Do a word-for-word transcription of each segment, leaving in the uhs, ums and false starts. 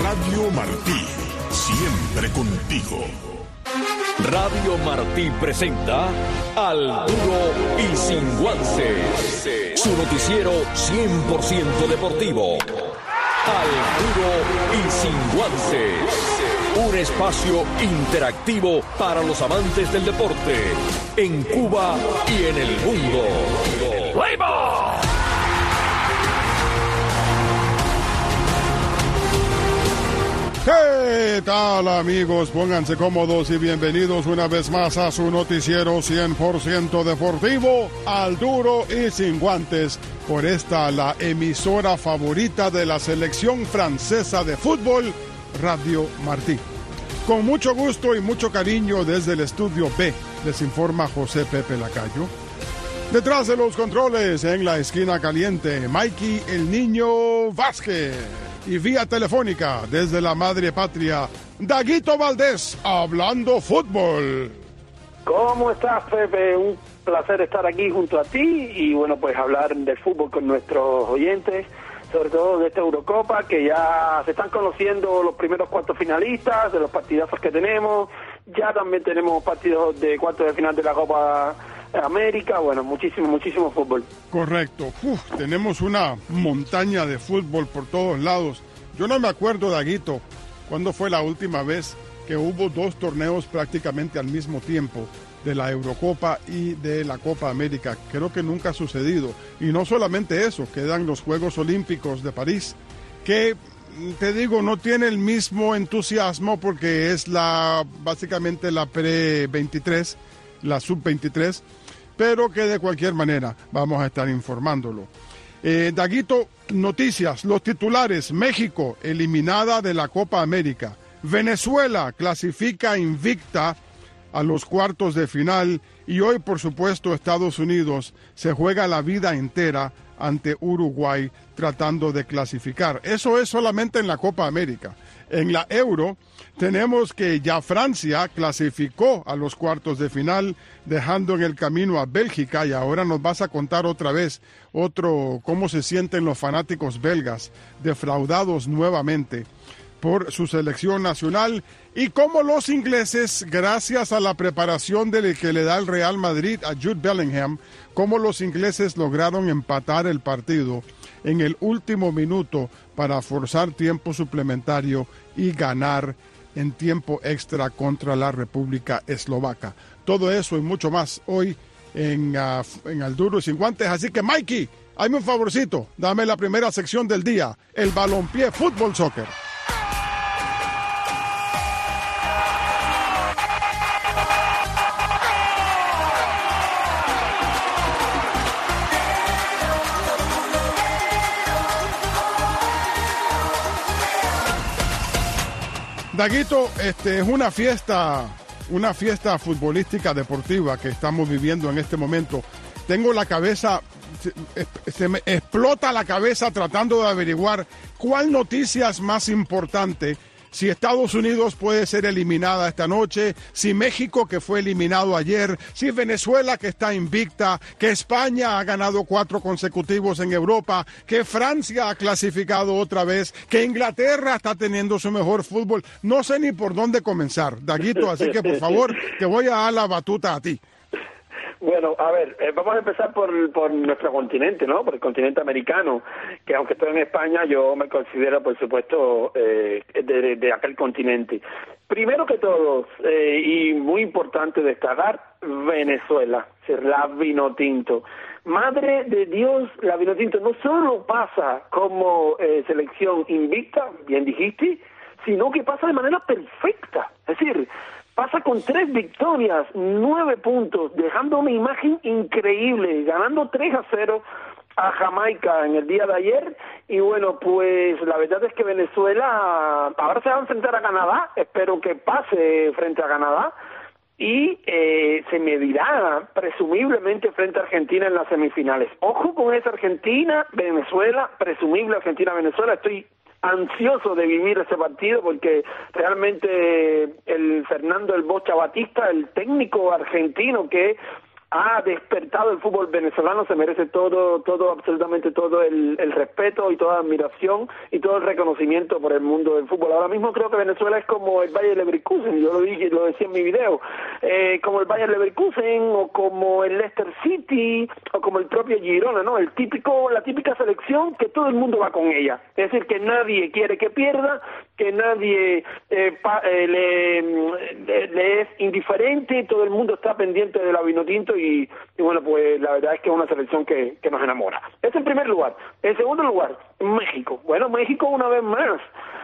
Radio Martí, siempre contigo. Radio Martí presenta Al Duro y Sin Guances, su noticiero cien por ciento deportivo. Al Duro y Sin Guances, un espacio interactivo para los amantes del deporte en Cuba y en el mundo. ¡Play ball! ¿Qué tal, amigos? Pónganse cómodos y bienvenidos una vez más a su noticiero cien por ciento deportivo, Al Duro y Sin Guantes, por esta, la emisora favorita de la selección francesa de fútbol, Radio Martí. Con mucho gusto y mucho cariño desde el estudio B, les informa José Pepe Lacayo. Detrás de los controles, en la esquina caliente, Mikey el Niño Vázquez. Y vía telefónica, desde la madre patria, Daguito Valdés, hablando fútbol. ¿Cómo estás, Pepe? Un placer estar aquí junto a ti y, bueno, pues hablar de fútbol con nuestros oyentes, sobre todo de esta Eurocopa, que ya se están conociendo los primeros cuartos finalistas, de los partidazos que tenemos. Ya también tenemos partidos de cuartos de final de la Copa América. Bueno, muchísimo, muchísimo fútbol. Correcto. Uf, tenemos una montaña de fútbol por todos lados. Yo no me acuerdo, Daguito, cuándo fue la última vez que hubo dos torneos prácticamente al mismo tiempo, de la Eurocopa y de la Copa América. Creo que nunca ha sucedido. Y no solamente eso, quedan los Juegos Olímpicos de París, que, te digo, no tiene el mismo entusiasmo porque es la básicamente la pre veintitrés, la sub veintitrés, pero que de cualquier manera vamos a estar informándolo. Eh, Daguito, noticias, los titulares: México eliminada de la Copa América, Venezuela clasifica invicta a los cuartos de final, y hoy, por supuesto, Estados Unidos se juega la vida entera ante Uruguay tratando de clasificar. Eso es solamente en la Copa América. En la Euro tenemos que ya Francia clasificó a los cuartos de final, dejando en el camino a Bélgica, y ahora nos vas a contar otra vez otro cómo se sienten los fanáticos belgas, defraudados nuevamente por su selección nacional, y cómo los ingleses, gracias a la preparación de que le da el Real Madrid a Jude Bellingham, cómo los ingleses lograron empatar el partido en el último minuto para forzar tiempo suplementario y ganar en tiempo extra contra la República Eslovaca. Todo eso y mucho más hoy en, uh, en Al Duro y Sin Guantes. Así que, Mikey, hazme un favorcito, dame la primera sección del día, el balompié fútbol soccer. Daguito, este es una fiesta, una fiesta futbolística deportiva que estamos viviendo en este momento. Tengo la cabeza, se, se me explota la cabeza tratando de averiguar cuál noticia es más importante. Si Estados Unidos puede ser eliminada esta noche, si México, que fue eliminado ayer, si Venezuela, que está invicta, que España ha ganado cuatro consecutivos en Europa, que Francia ha clasificado otra vez, que Inglaterra está teniendo su mejor fútbol. No sé ni por dónde comenzar, Daguito, así que por favor, te voy a dar la batuta a ti. Bueno, a ver, eh, vamos a empezar por, por nuestro continente, ¿no? Por el continente americano, que aunque estoy en España, yo me considero, por supuesto, eh, de, de aquel continente. Primero que todo, eh, y muy importante destacar, Venezuela, la Vinotinto. Madre de Dios, la Vinotinto no solo pasa como eh, selección invicta, bien dijiste, sino que pasa de manera perfecta. Es decir, pasa con tres victorias, nueve puntos, dejando una imagen increíble, ganando tres a cero a Jamaica en el día de ayer. Y bueno, pues la verdad es que Venezuela ahora se va a enfrentar a Canadá, espero que pase frente a Canadá, y eh, se medirá presumiblemente frente a Argentina en las semifinales. Ojo con esa Argentina, Venezuela, presumible Argentina-Venezuela, estoy ansioso de vivir ese partido porque realmente el Fernando El Bocha Batista, el técnico argentino que ha despertado el fútbol venezolano, se merece todo, todo, absolutamente todo el, el respeto y toda la admiración y todo el reconocimiento por el mundo del fútbol. Ahora mismo creo que Venezuela es como el Bayer Leverkusen, yo lo dije, lo decía en mi video, eh, como el Bayer Leverkusen o como el Leicester City o como el propio Girona, ¿no? El típico, la típica selección que todo el mundo va con ella, es decir, que nadie quiere que pierda, que nadie eh, pa, eh, le, le, le es indiferente, todo el mundo está pendiente de la Vinotinto y, y bueno, pues la verdad es que es una selección que, que nos enamora. Ese en primer lugar. En segundo lugar, México. Bueno, México una vez más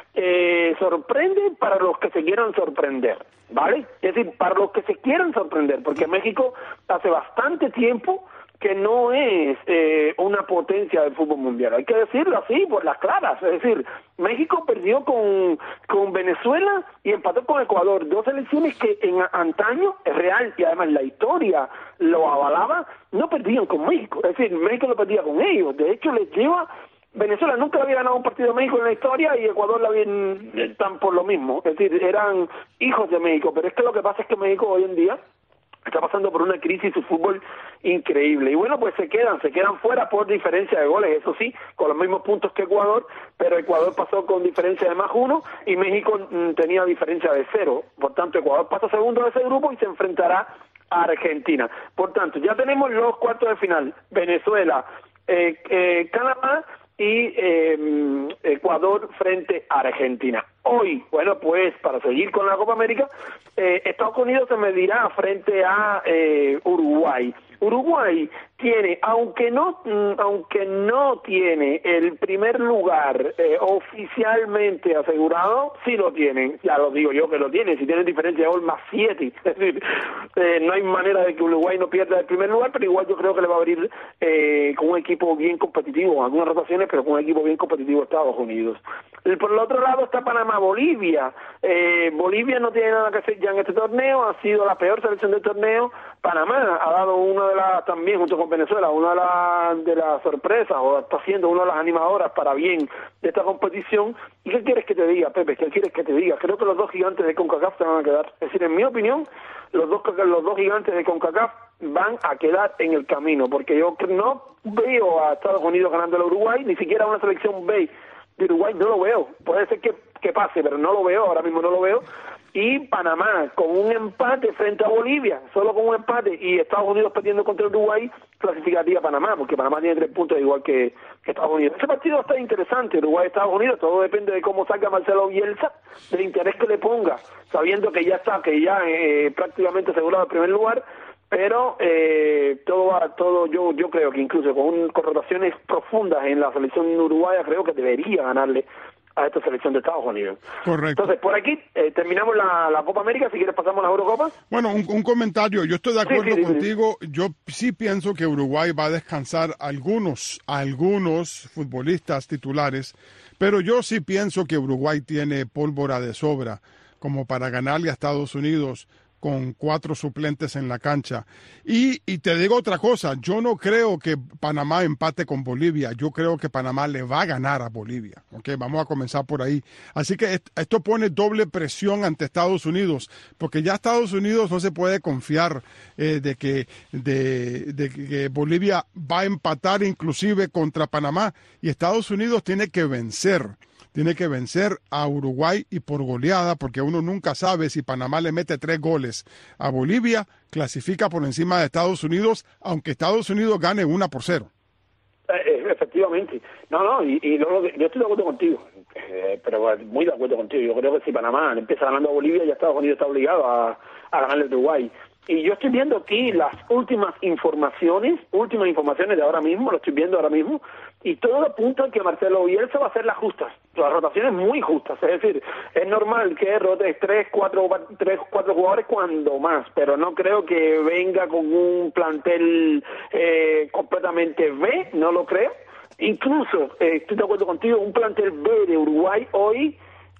eh, sorprende para los que se quieran sorprender, ¿vale? Es decir, para los que se quieran sorprender, porque México hace bastante tiempo que no es eh, una potencia del fútbol mundial, hay que decirlo así, por las claras, es decir, México perdió con, con Venezuela y empató con Ecuador, dos selecciones que en antaño, es real, y además la historia lo avalaba, no perdían con México, es decir, México lo perdía con ellos, de hecho les lleva, Venezuela nunca había ganado un partido de México en la historia y Ecuador la habían tan por lo mismo, es decir, eran hijos de México, pero es que lo que pasa es que México hoy en día está pasando por una crisis de fútbol increíble. Y bueno, pues se quedan, se quedan fuera por diferencia de goles, eso sí, con los mismos puntos que Ecuador, pero Ecuador pasó con diferencia de más uno y México mm, tenía diferencia de cero. Por tanto, Ecuador pasa segundo de ese grupo y se enfrentará a Argentina. Por tanto, ya tenemos los cuartos de final, Venezuela, eh, eh, Canadá y eh, Ecuador frente a Argentina. Hoy, bueno, pues para seguir con la Copa América, eh, Estados Unidos se medirá frente a eh, Uruguay. Uruguay tiene, aunque no, aunque no tiene el primer lugar eh, oficialmente asegurado, sí lo tienen, ya lo digo yo que lo tiene, si tienen diferencia de gol más siete, es decir, eh, no hay manera de que Uruguay no pierda el primer lugar, pero igual yo creo que le va a abrir eh, con un equipo bien competitivo, algunas rotaciones, pero con un equipo bien competitivo Estados Unidos. Y por el otro lado está Panamá, Bolivia, eh, Bolivia no tiene nada que hacer ya en este torneo, ha sido la peor selección del torneo, Panamá ha dado una de las, también junto con Venezuela, una de las de las sorpresas, o está siendo una de las animadoras para bien de esta competición. ¿Y qué quieres que te diga, Pepe? ¿Qué quieres que te diga? Creo que los dos gigantes de CONCACAF se van a quedar. Es decir, en mi opinión, los dos los dos gigantes de CONCACAF van a quedar en el camino, porque yo no veo a Estados Unidos ganando a Uruguay, ni siquiera una selección B de Uruguay, no lo veo. Puede ser que, que pase, pero no lo veo, ahora mismo no lo veo. Y Panamá con un empate frente a Bolivia, solo con un empate, y Estados Unidos perdiendo contra Uruguay, clasificaría a Panamá, porque Panamá tiene tres puntos igual que, que Estados Unidos. Ese partido está interesante, Uruguay-Estados Unidos, todo depende de cómo salga Marcelo Bielsa, del interés que le ponga, sabiendo que ya está, que ya eh, prácticamente asegurado el primer lugar, pero eh, todo va, todo yo yo creo que incluso con, un, con rotaciones profundas en la selección uruguaya, creo que debería ganarle a esta selección de Estados Unidos. Correcto. Entonces, por aquí eh, terminamos la, la Copa América, si quieres pasamos a la Eurocopa. Bueno, un, un comentario, yo estoy de acuerdo sí, sí, sí, contigo, sí. Yo sí pienso que Uruguay va a descansar algunos, algunos futbolistas titulares, pero yo sí pienso que Uruguay tiene pólvora de sobra como para ganarle a Estados Unidos con cuatro suplentes en la cancha. Y, y te digo otra cosa, yo no creo que Panamá empate con Bolivia, yo creo que Panamá le va a ganar a Bolivia. Okay, vamos a comenzar por ahí. Así que esto pone doble presión ante Estados Unidos, porque ya Estados Unidos no se puede confiar eh, de, que, de, de que Bolivia va a empatar inclusive contra Panamá, y Estados Unidos tiene que vencer. Tiene que vencer a Uruguay y por goleada, porque uno nunca sabe si Panamá le mete tres goles a Bolivia, clasifica por encima de Estados Unidos, aunque Estados Unidos gane una por cero. Eh, efectivamente. No, no, y, y no, yo estoy de acuerdo contigo, eh, pero muy de acuerdo contigo. Yo creo que si Panamá empieza ganando a Bolivia, ya Estados Unidos está obligado a, a ganarle a Uruguay. Y yo estoy viendo aquí las últimas informaciones, últimas informaciones de ahora mismo, lo estoy viendo ahora mismo, y todo apunta a que Marcelo Bielsa va a hacer las justas, las rotaciones muy justas, es decir, es normal que rotes tres, cuatro, tres, cuatro jugadores cuando más, pero no creo que venga con un plantel eh, completamente B, no lo creo. Incluso, eh, estoy de acuerdo contigo, un plantel B de Uruguay hoy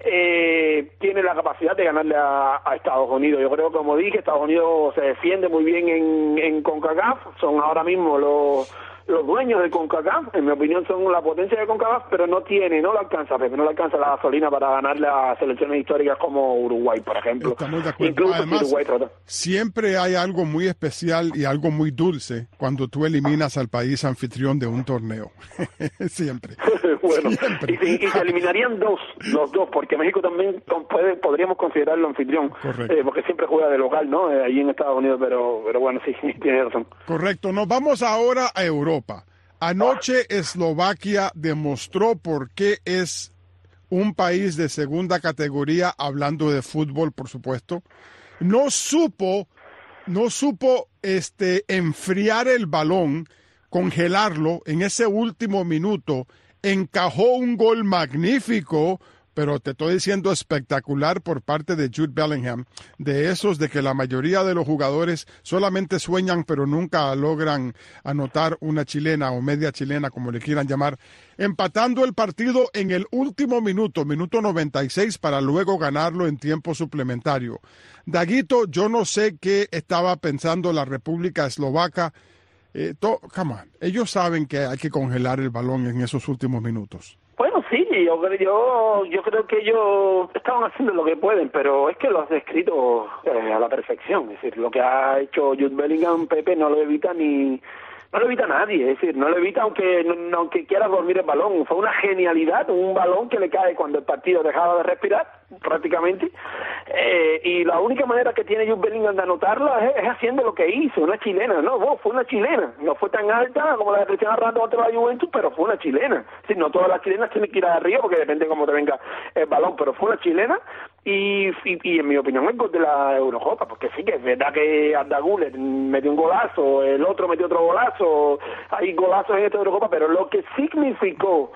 Eh, tiene la capacidad de ganarle a, a Estados Unidos. Yo creo, como dije, Estados Unidos se defiende muy bien en, en CONCACAF, son ahora mismo los los dueños de CONCACAF, en mi opinión son la potencia de CONCACAF, pero no tiene, no le alcanza, Pepe, no le alcanza la gasolina para ganarle a selecciones históricas como Uruguay, por ejemplo. Estamos de acuerdo. Incluso Además, si Uruguay trata. Siempre hay algo muy especial y algo muy dulce cuando tú eliminas al país anfitrión de un torneo. Siempre. Bueno, Siempre. Y, se, y se eliminarían dos, los dos, porque México también puede, podríamos considerarlo anfitrión, eh, porque siempre juega de local, ¿no? Eh, ahí en Estados Unidos, pero, pero bueno, sí, tiene razón. Correcto. Nos vamos ahora a Europa. Anoche Eslovaquia demostró por qué es un país de segunda categoría, hablando de fútbol, por supuesto. No supo, no supo este, enfriar el balón, congelarlo en ese último minuto. Encajó un gol magnífico, pero te estoy diciendo espectacular por parte de Jude Bellingham, de esos de que la mayoría de los jugadores solamente sueñan pero nunca logran anotar una chilena o media chilena, como le quieran llamar, empatando el partido en el último minuto, minuto noventa y seis, para luego ganarlo en tiempo suplementario. Daguito, yo no sé qué estaba pensando la República Eslovaca. Eh, to, come on. Ellos saben que hay que congelar el balón en esos últimos minutos. Bueno, sí, yo, yo, yo creo que ellos estaban haciendo lo que pueden, pero es que lo has descrito eh, a la perfección. Es decir, lo que ha hecho Jude Bellingham, Pepe, no lo evita ni... No lo evita nadie, es decir, no lo evita aunque no, aunque quiera dormir el balón. Fue una genialidad, un balón que le cae cuando el partido dejaba de respirar, prácticamente. Eh, y la única manera que tiene Jude Bellingham de anotarla es, es haciendo lo que hizo, una chilena. No, oh, fue una chilena. No fue tan alta como la de Cristiano Ronaldo contra la Juventus, pero fue una chilena. Es decir, no todas las chilenas tienen que ir arriba porque depende de cómo te venga el balón, pero fue una chilena. Y, y, y en mi opinión el gol de la Eurocopa, porque sí que es verdad que Arda Güler metió un golazo, el otro metió otro golazo, hay golazos en esta Eurocopa, pero lo que significó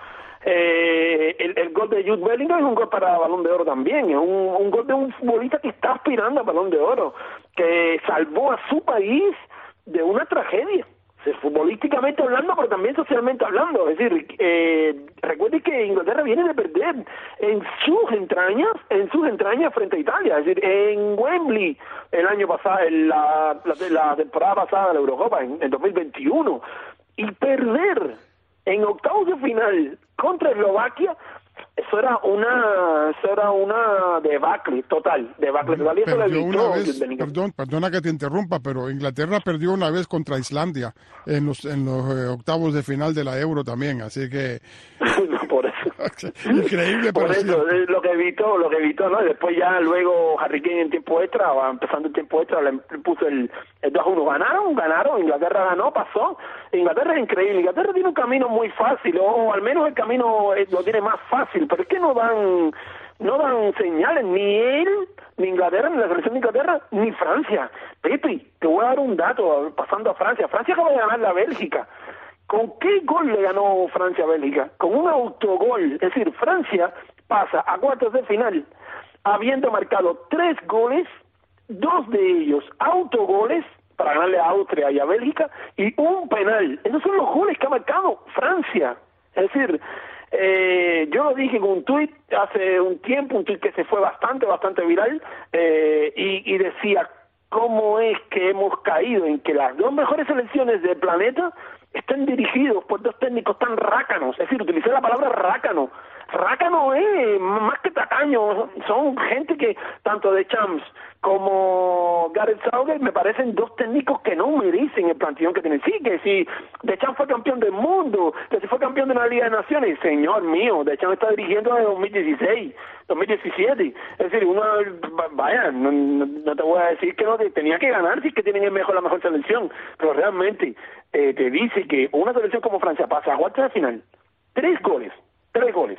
eh, el, el gol de Jude Bellingham es un gol para Balón de Oro también, es un, un gol de un futbolista que está aspirando a Balón de Oro, que salvó a su país de una tragedia. Futbolísticamente hablando, pero también socialmente hablando. Es decir, eh, recuerde que Inglaterra viene de perder en sus entrañas, en sus entrañas frente a Italia. Es decir, en Wembley el año pasado, en la, la, la temporada pasada de la Eurocopa, en, en dos mil veintiuno, y perder en octavos de final contra Eslovaquia. Eso era una, eso era una debacle total, debacle total. Y eso lo evitó, una vez, perdón, perdona que te interrumpa, pero Inglaterra perdió una vez contra Islandia en los en los eh, octavos de final de la Euro también, así que no, por eso. Increíble, por pero eso sí. Es lo que evitó, lo que evitó, ¿no? Y después ya luego Harry Kane en tiempo extra, o empezando el tiempo extra, le puso el, el dos a uno. Ganaron, ganaron, Inglaterra ganó, pasó. Inglaterra es increíble, Inglaterra tiene un camino muy fácil, o al menos el camino lo tiene más fácil, pero es que no dan no dan señales, ni él, ni Inglaterra, ni la selección de Inglaterra, ni Francia. Pepe, te voy a dar un dato, pasando a Francia. Francia acaba de ganar la Bélgica. ¿Con qué gol le ganó Francia a Bélgica? Con un autogol. Es decir, Francia pasa a cuartos de final habiendo marcado tres goles, dos de ellos autogoles, para ganarle a Austria y a Bélgica, y un penal. Esos son los goles que ha marcado Francia. Es decir, eh, yo lo dije con un tuit hace un tiempo, un tuit que se fue bastante, bastante viral, eh, y, y decía, ¿cómo es que hemos caído en que las dos mejores selecciones del planeta estén dirigidos por dos técnicos tan rácanos? Es decir, utilicé la palabra rácano. Rácano es más que tacaño, son gente que, tanto de Champs como Gareth Southgate, me parecen dos técnicos que no merecen el plantillón que tienen. Sí, que si Deschamps fue campeón del mundo, que si fue campeón de una Liga de Naciones, señor mío, Deschamps está dirigiendo desde dos mil dieciséis, dos mil diecisiete. Es decir, uno, vaya, no, no, no te voy a decir que no tenía que ganar, si es que tienen el mejor, la mejor selección, pero realmente eh, te dice que una selección como Francia pasa a cuartos de final, tres goles, tres goles,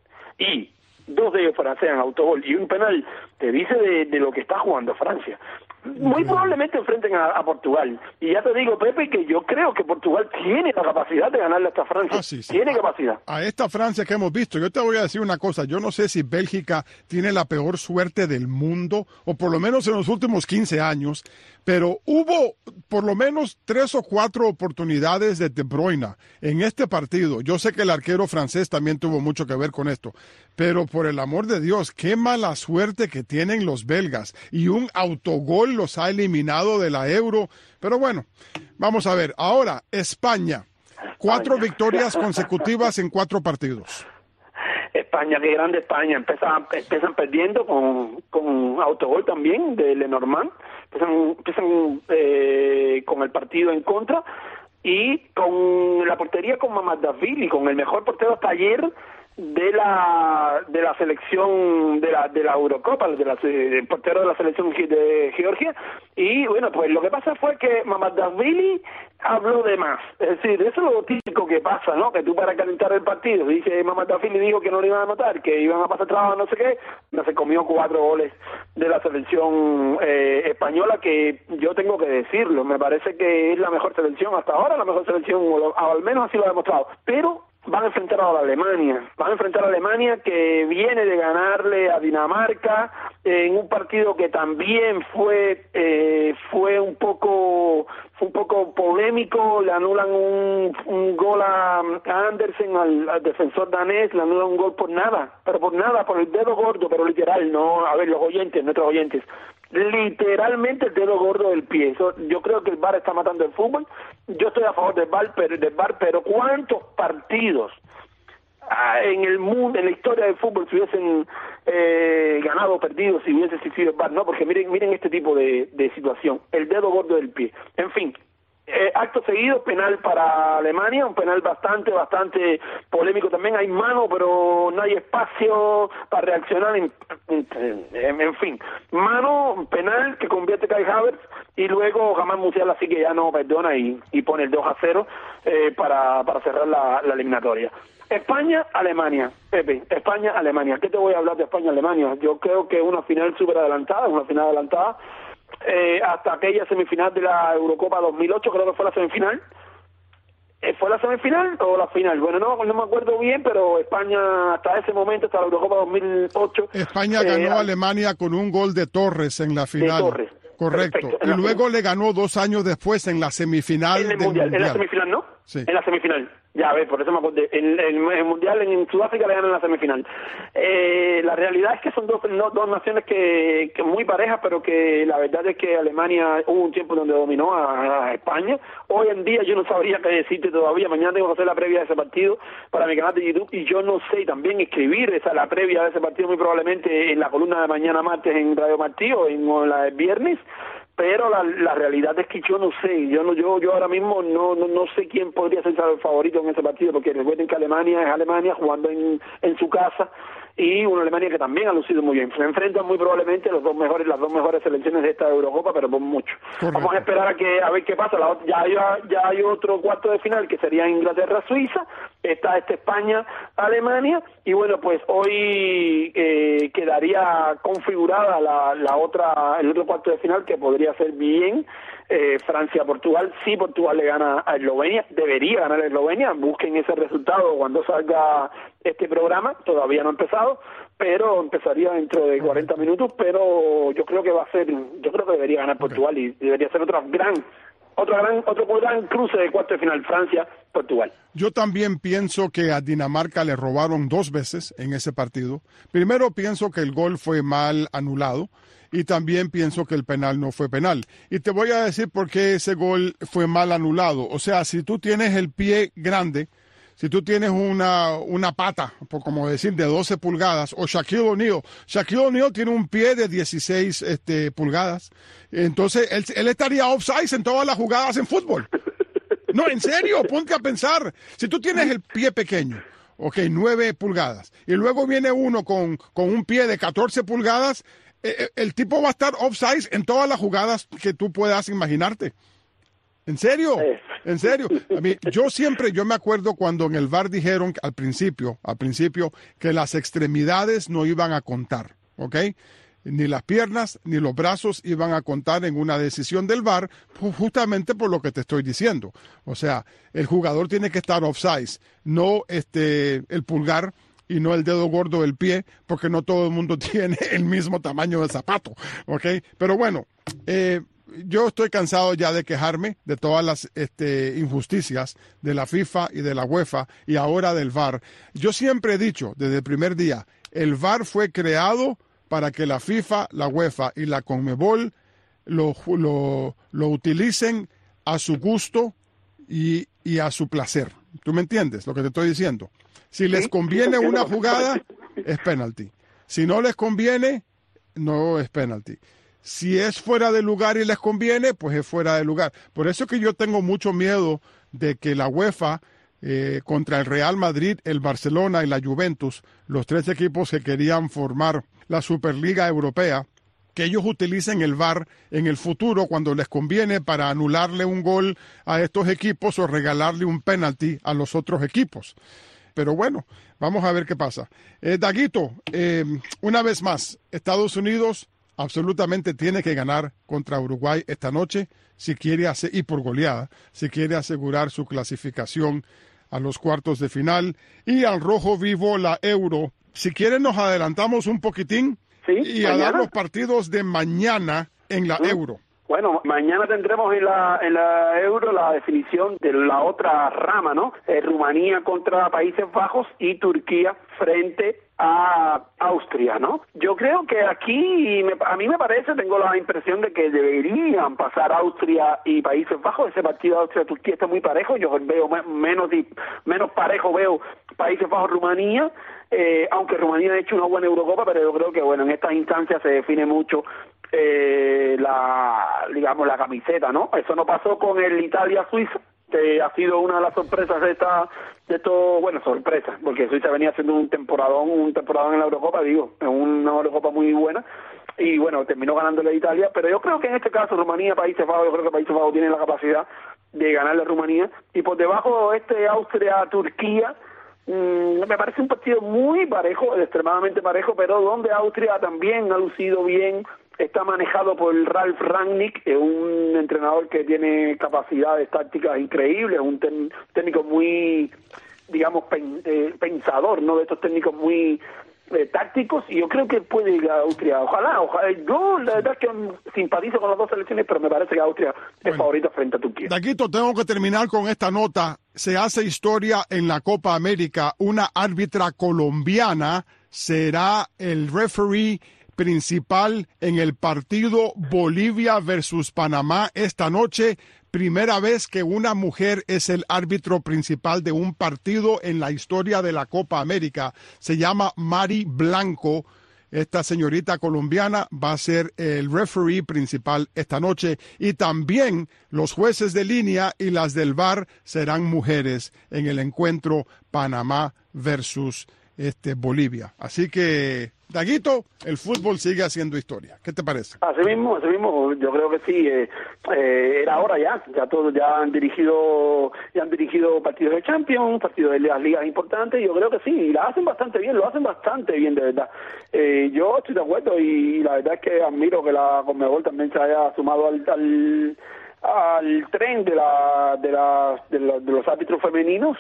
y dos de ellos para hacer un autogol y un penal, te dice de, de lo que está jugando Francia. Muy probablemente enfrenten a, a Portugal. Y ya te digo, Pepe, que yo creo que Portugal tiene la capacidad de ganarle a esta Francia. Ah, sí, sí. Tiene a, capacidad. A esta Francia que hemos visto, yo te voy a decir una cosa. Yo no sé si Bélgica tiene la peor suerte del mundo, o por lo menos en los últimos quince años, pero hubo por lo menos tres o cuatro oportunidades de De Bruyne en este partido. Yo sé que el arquero francés también tuvo mucho que ver con esto, pero por el amor de Dios, qué mala suerte que tienen los belgas. Y un autogol los ha eliminado de la Euro. Pero bueno, vamos a ver. Ahora, España. Cuatro España. victorias consecutivas en cuatro partidos. España, qué grande España. Empiezan, empiezan perdiendo con, con autogol también de Lenormand. Empiezan, empiezan eh, con el partido en contra y con la portería con Mamardashvili, con el mejor portero hasta ayer de la de la selección de la de la Eurocopa, de la de portero de la selección de Georgia. Y bueno, pues lo que pasa fue que Mamardashvili habló de más, es decir, eso es lo típico que pasa, ¿no? Que tú para calentar el partido, dice Mamardashvili dijo que no le iban a anotar, que iban a pasar trabajo, no sé qué, no se comió cuatro goles de la selección eh, española, que yo tengo que decirlo, me parece que es la mejor selección hasta ahora, la mejor selección, o al menos así lo ha demostrado, pero van a enfrentar a la Alemania, van a enfrentar a Alemania que viene de ganarle a Dinamarca en un partido que también fue eh, fue un poco fue un poco polémico, le anulan un, un gol a, a Andersen, al, al defensor danés, le anulan un gol por nada, pero por nada, por el dedo gordo, pero literal, no, a ver, los oyentes, nuestros oyentes, literalmente el dedo gordo del pie. Eso, yo creo que el V A R está matando el fútbol. Yo estoy a favor del V A R, pero, del V A R, pero ¿cuántos partidos ah, en el mundo, en la historia del fútbol, si hubiesen eh, ganado o perdido, si hubiese existido el V A R? No, porque miren, miren este tipo de, de situación, el dedo gordo del pie. En fin. Eh, acto seguido, penal para Alemania, un penal bastante, bastante polémico también, hay mano, pero no hay espacio para reaccionar, en, en, en, en fin, mano, penal que convierte Kai Havertz, y luego Jamal Musiala así que ya no perdona y, y pone el dos a cero eh, para, para cerrar la, la eliminatoria. España, Alemania, Pepe, España, Alemania, ¿qué te voy a hablar de España, Alemania? Yo creo que es una final súper adelantada, una final adelantada, Eh, hasta aquella semifinal de la Eurocopa dos mil ocho, creo que fue la semifinal. Eh, ¿Fue la semifinal o la final? Bueno, no, no me acuerdo bien, pero España hasta ese momento, hasta la Eurocopa dos mil ocho... España eh, ganó a Alemania con un gol de Torres en la final. De Torres. Correcto. Perfecto. Y luego le ganó dos años después en la semifinal en el del mundial. mundial. En la semifinal, ¿no? Sí. En la semifinal. Ya, a ver, por eso me acordé. En el mundial en Sudáfrica le ganan en la semifinal. Eh, la realidad es que son dos, no, dos naciones que, que muy parejas, pero que la verdad es que Alemania hubo un tiempo donde dominó a, a España. Hoy en día yo no sabría qué decirte todavía. Mañana tengo que hacer la previa de ese partido para mi canal de YouTube y yo no sé también escribir esa la previa de ese partido muy probablemente en la columna de mañana martes en Radio Martí o en o la de viernes. Pero la, la realidad es que yo no sé, yo no yo yo ahora mismo no no, no sé quién podría ser el favorito en ese partido, porque recuerden que Alemania es Alemania jugando en, en su casa, y una Alemania que también ha lucido muy bien. Se enfrentan muy probablemente los dos mejores las dos mejores selecciones de esta Eurocopa, pero por mucho. Correcto. Vamos a esperar a que a ver qué pasa. La, ya hay ya hay otro cuarto de final que sería Inglaterra-Suiza, está este España-Alemania, y bueno, pues hoy eh, quedaría configurada la, la otra el otro cuarto de final que podría ser bien eh, Francia-Portugal. Si Portugal le gana a Eslovenia, debería ganar a Eslovenia, busquen ese resultado cuando salga este programa, todavía no ha empezado, pero empezaría dentro de cuarenta minutos, pero yo creo que va a ser, yo creo que debería ganar Portugal y debería ser otra gran, otro gran, otro gran cruce de cuarto de final, Francia-Portugal. Yo también pienso que a Dinamarca le robaron dos veces en ese partido. Primero pienso que el gol fue mal anulado y también pienso que el penal no fue penal. Y te voy a decir por qué ese gol fue mal anulado. O sea, si tú tienes el pie grande, si tú tienes una, una pata, por como decir, de doce pulgadas, o Shaquille O'Neal, Shaquille O'Neal tiene un pie de dieciséis este, pulgadas, entonces él, él estaría offside en todas las jugadas en fútbol. No, en serio, ponte a pensar. Si tú tienes el pie pequeño, ok, nueve pulgadas, y luego viene uno con, con un pie de catorce pulgadas, eh, el tipo va a estar offside en todas las jugadas que tú puedas imaginarte. ¿En serio? ¿En serio? A mí, yo siempre, yo me acuerdo cuando en el V A R dijeron al principio, al principio, que las extremidades no iban a contar, ¿ok? Ni las piernas ni los brazos iban a contar en una decisión del V A R, justamente por lo que te estoy diciendo. O sea, el jugador tiene que estar offside, no este, el pulgar y no el dedo gordo del pie, porque no todo el mundo tiene el mismo tamaño de zapato, ¿ok? Pero bueno, eh, yo estoy cansado ya de quejarme de todas las este, injusticias de la FIFA y de la UEFA y ahora del V A R. Yo siempre he dicho desde el primer día, el V A R fue creado para que la FIFA, la UEFA y la CONMEBOL lo, lo, lo utilicen a su gusto y y a su placer. ¿Tú me entiendes lo que te estoy diciendo? Si les Sí, conviene sí, una entiendo. jugada, es penalti. Si no les conviene, no es penalti. Si es fuera de lugar y les conviene, pues es fuera de lugar. Por eso que yo tengo mucho miedo de que la UEFA, eh, contra el Real Madrid, el Barcelona y la Juventus, los tres equipos que querían formar la Superliga Europea, que ellos utilicen el V A R en el futuro cuando les conviene para anularle un gol a estos equipos o regalarle un penalti a los otros equipos. Pero bueno, vamos a ver qué pasa. Eh, Daguito, eh, una vez más, Estados Unidos absolutamente tiene que ganar contra Uruguay esta noche si quiere hacer, y por goleada, si quiere asegurar su clasificación a los cuartos de final y al rojo vivo la Euro. Si quieren nos adelantamos un poquitín Sí, y a mañana. dar los partidos de mañana en la ¿Mm? Euro. Bueno, mañana tendremos en la, en la Euro la definición de la otra rama, ¿no? Eh, Rumanía contra Países Bajos y Turquía frente a Austria, ¿no? Yo creo que aquí, me, a mí me parece, tengo la impresión de que deberían pasar Austria y Países Bajos. Ese partido de Austria-Turquía está muy parejo. Yo veo me, menos, menos parejo, veo Países Bajos-Rumanía. Eh, aunque Rumanía ha hecho una buena Eurocopa, pero yo creo que bueno, en estas instancias se define mucho eh, la, digamos, la camiseta, ¿no? Eso no pasó con el Italia-Suiza, que ha sido una de las sorpresas de esta, de esto, bueno, sorpresa, porque Suiza venía haciendo un temporadón, un temporadón en la Eurocopa, digo, en una Eurocopa muy buena, y bueno, terminó ganándole a Italia, pero yo creo que en este caso Rumanía, Países Bajos, yo creo que Países Bajos tiene la capacidad de ganarle a Rumanía, y por debajo este Austria-Turquía, Mm, me parece un partido muy parejo, extremadamente parejo, pero donde Austria también ha lucido bien, está manejado por Ralf Rangnick, que es un entrenador que tiene capacidades tácticas increíbles, un ten, técnico muy, digamos, pen, eh, pensador, ¿no? De estos técnicos muy eh, tácticos, y yo creo que puede ir a Austria. Ojalá, ojalá. Yo la verdad es que simpatizo con las dos selecciones, pero me parece que Austria Bueno, es favorita frente a Turquía. Daguito, tengo que terminar con esta nota. Se hace historia en la Copa América. Una árbitra colombiana será el referee principal en el partido Bolivia versus Panamá esta noche. Primera vez que una mujer es el árbitro principal de un partido en la historia de la Copa América. Se llama Mari Blanco. Esta señorita colombiana va a ser el referee principal esta noche, y también los jueces de línea y las del V A R serán mujeres en el encuentro Panamá versus este, Bolivia. Así que, Daguito, el fútbol sigue haciendo historia. ¿Qué te parece? Así mismo, así mismo, yo creo que sí, eh, eh, era hora ya, ya todos ya han dirigido, ya han dirigido partidos de Champions, partidos de las ligas importantes, y yo creo que sí, y la hacen bastante bien, lo hacen bastante bien, de verdad. Eh, yo estoy de acuerdo, y la verdad es que admiro que la Conmebol también se haya sumado al, al al tren de la de la de, la, de los árbitros femeninos,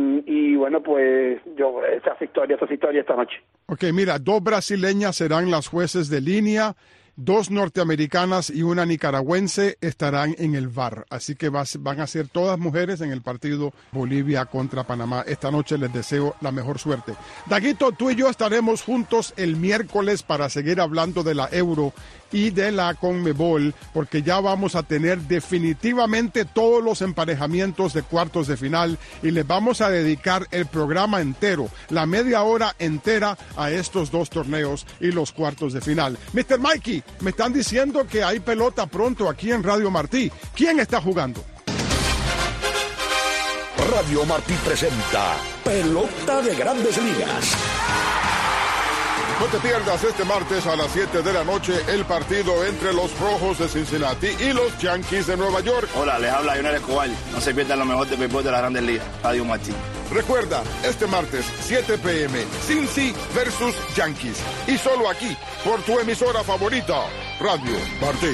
y bueno, pues yo esas historias, esas historias esta noche. Ok, mira, dos brasileñas serán las jueces de línea, dos norteamericanas y una nicaragüense estarán en el V A R. Así que va, van a ser todas mujeres en el partido Bolivia contra Panamá. Esta noche les deseo la mejor suerte. Daguito, tú y yo estaremos juntos el miércoles para seguir hablando de la Euro y de la Conmebol, porque ya vamos a tener definitivamente todos los emparejamientos de cuartos de final, y les vamos a dedicar el programa entero, la media hora entera, a estos dos torneos y los cuartos de final. mister Mikey, me están diciendo que hay pelota pronto aquí en Radio Martí. ¿Quién está jugando? Radio Martí presenta Pelota de Grandes Ligas. No te pierdas este martes a las siete de la noche el partido entre los Rojos de Cincinnati y los Yankees de Nueva York. Hola, les habla Lionel Escobar. No se pierdan lo mejor de béisbol de las Grandes Ligas. Radio Martí. Recuerda, este martes, siete p m, Cincy versus Yankees. Y solo aquí, por tu emisora favorita, Radio Martí.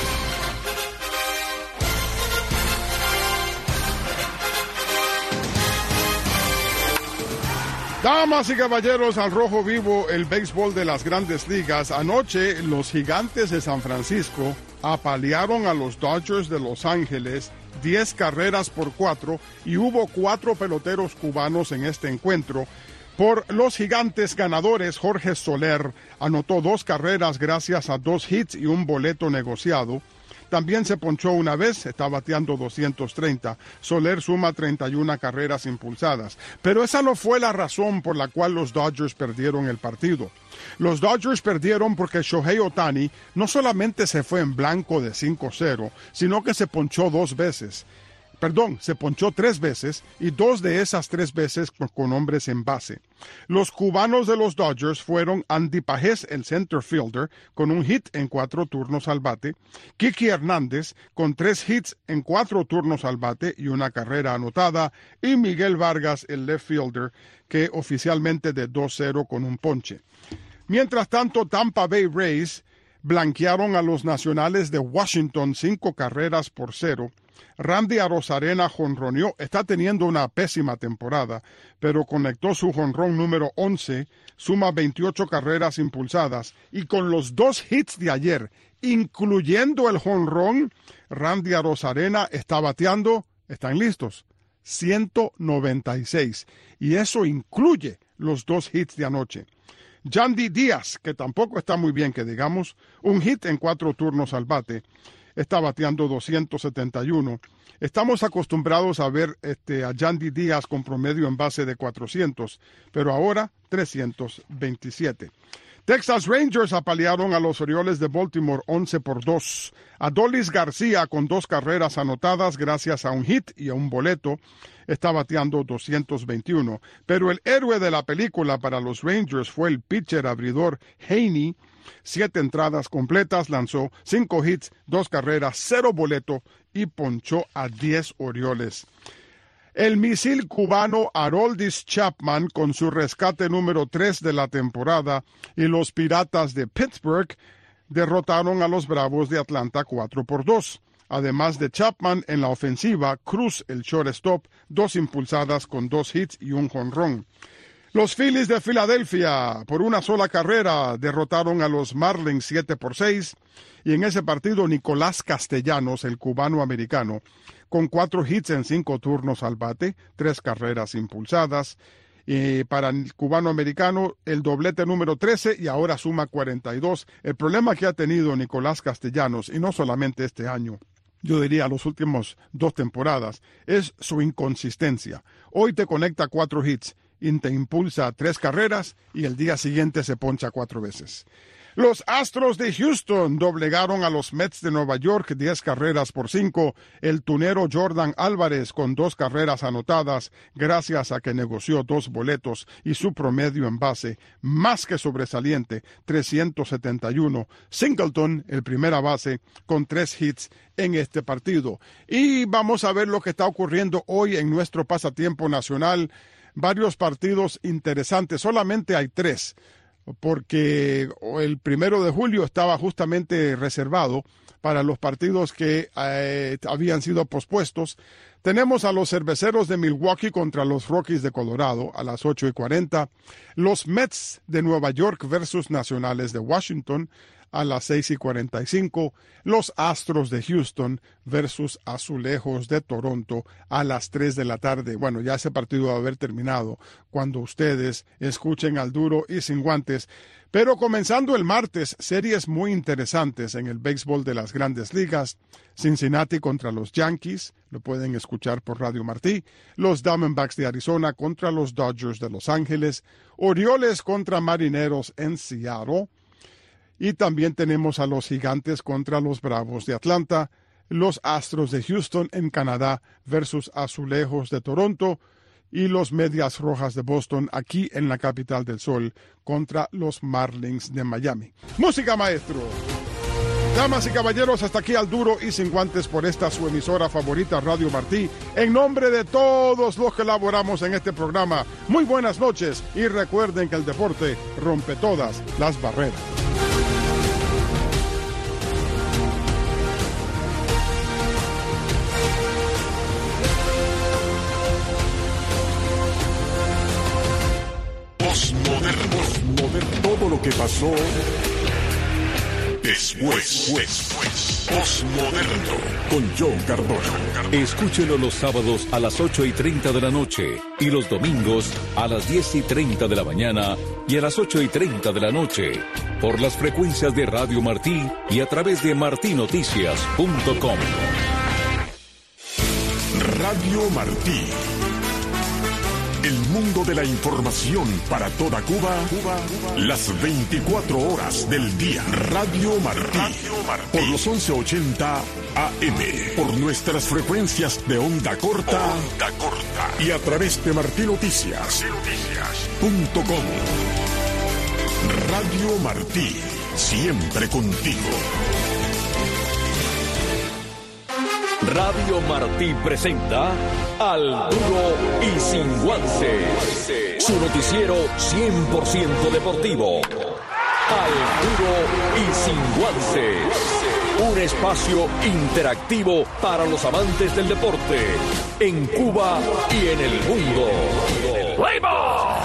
Damas y caballeros, al rojo vivo el béisbol de las Grandes Ligas. Anoche, los Gigantes de San Francisco apalearon a los Dodgers de Los Ángeles diez carreras por cuatro, y hubo cuatro peloteros cubanos en este encuentro. Por los Gigantes ganadores, Jorge Soler anotó dos carreras gracias a dos hits y un boleto negociado. También se ponchó una vez, está bateando doscientos treinta. Soler suma treinta y una carreras impulsadas. Pero esa no fue la razón por la cual los Dodgers perdieron el partido. Los Dodgers perdieron porque Shohei Ohtani no solamente se fue en blanco de cinco cero, sino que se ponchó dos veces. Perdón, se ponchó tres veces y dos de esas tres veces con hombres en base. Los cubanos de los Dodgers fueron Andy Pajés, el center fielder, con un hit en cuatro turnos al bate, Kiki Hernández con tres hits en cuatro turnos al bate y una carrera anotada, y Miguel Vargas, el left fielder, que oficialmente de dos cero con un ponche. Mientras tanto, Tampa Bay Rays blanquearon a los Nacionales de Washington cinco carreras por cero. Randy Arozarena jonroneó, está teniendo una pésima temporada, pero conectó su jonrón número once, suma veintiocho carreras impulsadas, y con los dos hits de ayer, incluyendo el jonrón, Randy Arozarena está bateando, están listos, ciento noventa y seis, y eso incluye los dos hits de anoche. Yandy Díaz, que tampoco está muy bien que digamos, un hit en cuatro turnos al bate, está bateando doscientos setenta y uno. Estamos acostumbrados a ver este, a Yandy Díaz con promedio en base de cuatrocientos, pero ahora trescientos veintisiete. Texas Rangers apalearon a los Orioles de Baltimore once por dos. Adolis García, con dos carreras anotadas gracias a un hit y a un boleto, está bateando doscientos veintiuno. Pero el héroe de la película para los Rangers fue el pitcher abridor Heaney. Siete entradas completas, lanzó cinco hits, dos carreras, cero boleto y ponchó a diez Orioles. El misil cubano Aroldis Chapman, con su rescate número tres de la temporada, y los Piratas de Pittsburgh derrotaron a los Bravos de Atlanta cuatro por dos. Además de Chapman, en la ofensiva, Cruz, el shortstop, dos impulsadas con dos hits y un jonrón. Los Phillies de Filadelfia, por una sola carrera, derrotaron a los Marlins siete por seis, y en ese partido Nicolás Castellanos, el cubano-americano, con cuatro hits en cinco turnos al bate, tres carreras impulsadas, y para el cubano-americano el doblete número trece y ahora suma cuarenta y dos. El problema que ha tenido Nicolás Castellanos, y no solamente este año, yo diría las últimas dos temporadas, es su inconsistencia. Hoy te conecta cuatro hits y te impulsa tres carreras y el día siguiente se poncha cuatro veces. Los Astros de Houston doblegaron a los Mets de Nueva York diez carreras por cinco. El tunero Jordan Álvarez con dos carreras anotadas gracias a que negoció dos boletos y su promedio en base más que sobresaliente, trescientos setenta y uno. Singleton, el primera base, con tres hits en este partido. Y vamos a ver lo que está ocurriendo hoy en nuestro pasatiempo nacional. Varios partidos interesantes, solamente hay tres, porque el primero de julio estaba justamente reservado para los partidos que eh, habían sido pospuestos. Tenemos a los Cerveceros de Milwaukee contra los Rockies de Colorado a las ocho y cuarenta, los Mets de Nueva York versus Nacionales de Washington a las seis y cuarenta y cinco, los Astros de Houston versus Azulejos de Toronto a las tres de la tarde. Bueno, ya ese partido va a haber terminado cuando ustedes escuchen al Duro y Sin Guantes. Pero comenzando el martes, series muy interesantes en el béisbol de las Grandes Ligas. Cincinnati contra los Yankees, lo pueden escuchar por Radio Martí. Los Diamondbacks de Arizona contra los Dodgers de Los Ángeles. Orioles contra Marineros en Seattle. Y también tenemos a los Gigantes contra los Bravos de Atlanta, los Astros de Houston en Canadá versus Azulejos de Toronto y los Medias Rojas de Boston aquí en la capital del sol contra los Marlins de Miami. Música, maestro. Damas y caballeros, hasta aquí al Duro y Sin Guantes por esta su emisora favorita, Radio Martí. En nombre de todos los que laboramos en este programa, muy buenas noches y recuerden que el deporte rompe todas las barreras. Postmoderno. Todo lo que pasó después. después. Postmoderno. Con John Cardona. Escúchelo los sábados a las ocho y treinta de la noche y los domingos a las diez y treinta de la mañana y a las ocho y treinta de la noche. por las frecuencias de Radio Martí y a través de martí noticias punto com. Radio Martí. El mundo de la información para toda Cuba, Cuba, las veinticuatro horas del día. Radio Martí, Radio Martí. Por los once ochenta A M, por nuestras frecuencias de onda corta, onda corta. Y a través de martí noticias punto com. Radio Martí, siempre contigo. Radio Martí presenta Al Duro y Sin Guances, su noticiero cien por ciento deportivo. Al Duro y Sin Guances, un espacio interactivo para los amantes del deporte en Cuba y en el mundo. ¡Fuego!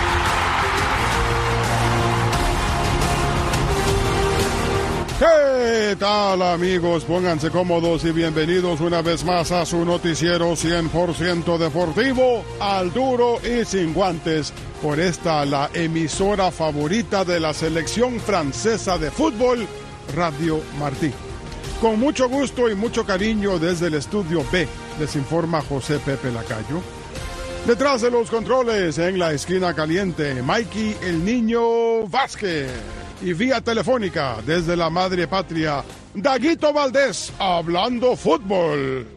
¿Qué tal, amigos? Pónganse cómodos y bienvenidos una vez más a su noticiero cien por ciento deportivo, Al Duro y Sin Guantes, por esta, la emisora favorita de la selección francesa de fútbol, Radio Martí. Con mucho gusto y mucho cariño desde el estudio B, les informa José Pepe Lacayo. Detrás de los controles, en la esquina caliente, Mikey el Niño Vázquez. Y vía telefónica, desde la madre patria, Daguito Valdés, hablando fútbol.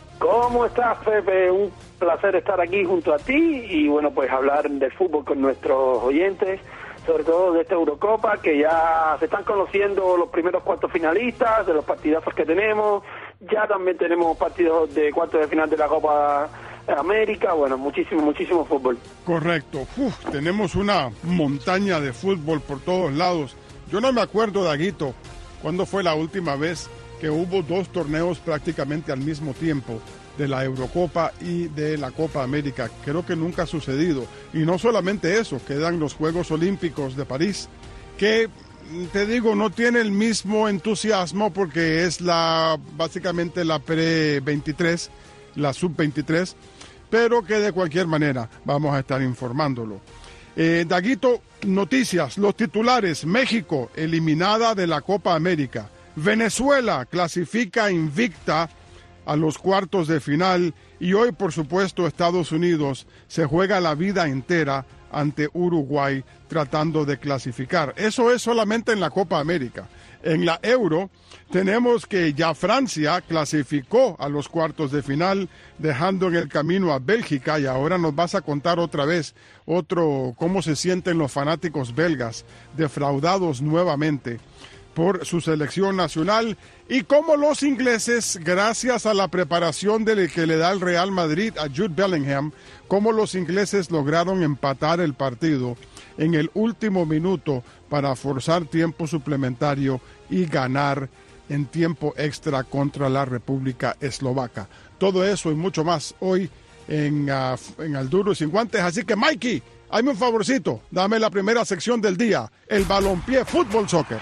¿Cómo estás, Pepe? Un placer estar aquí junto a ti y, bueno, pues hablar de fútbol con nuestros oyentes, sobre todo de esta Eurocopa, que ya se están conociendo los primeros cuartos finalistas, de los partidazos que tenemos. Ya también tenemos partidos de cuartos de final de la Copa América. Bueno, muchísimo, muchísimo fútbol. Correcto. Uf, tenemos una montaña de fútbol por todos lados. Yo no me acuerdo, Daguito, cuándo fue la última vez que hubo dos torneos prácticamente al mismo tiempo, de la Eurocopa y de la Copa América. Creo que nunca ha sucedido. Y no solamente eso, quedan los Juegos Olímpicos de París, que, te digo, no tiene el mismo entusiasmo porque es la básicamente la pre veintitrés, la sub veintitrés, pero que de cualquier manera vamos a estar informándolo. Eh, Daguito, noticias, los titulares: México eliminada de la Copa América, Venezuela clasifica invicta a los cuartos de final y hoy, por supuesto, Estados Unidos se juega la vida entera ante Uruguay tratando de clasificar. Eso es solamente en la Copa América. En la Euro tenemos que ya Francia clasificó a los cuartos de final, dejando en el camino a Bélgica, y ahora nos vas a contar otra vez otro cómo se sienten los fanáticos belgas, defraudados nuevamente por su selección nacional, y cómo los ingleses, gracias a la preparación de que le da el Real Madrid a Jude Bellingham, cómo los ingleses lograron empatar el partido en el último minuto para forzar tiempo suplementario y ganar en tiempo extra contra la República Eslovaca. Todo eso y mucho más hoy en, uh, en Al Duro y Sin Guantes. Así que, Mikey, hazme un favorcito, dame la primera sección del día, el balompié fútbol soccer.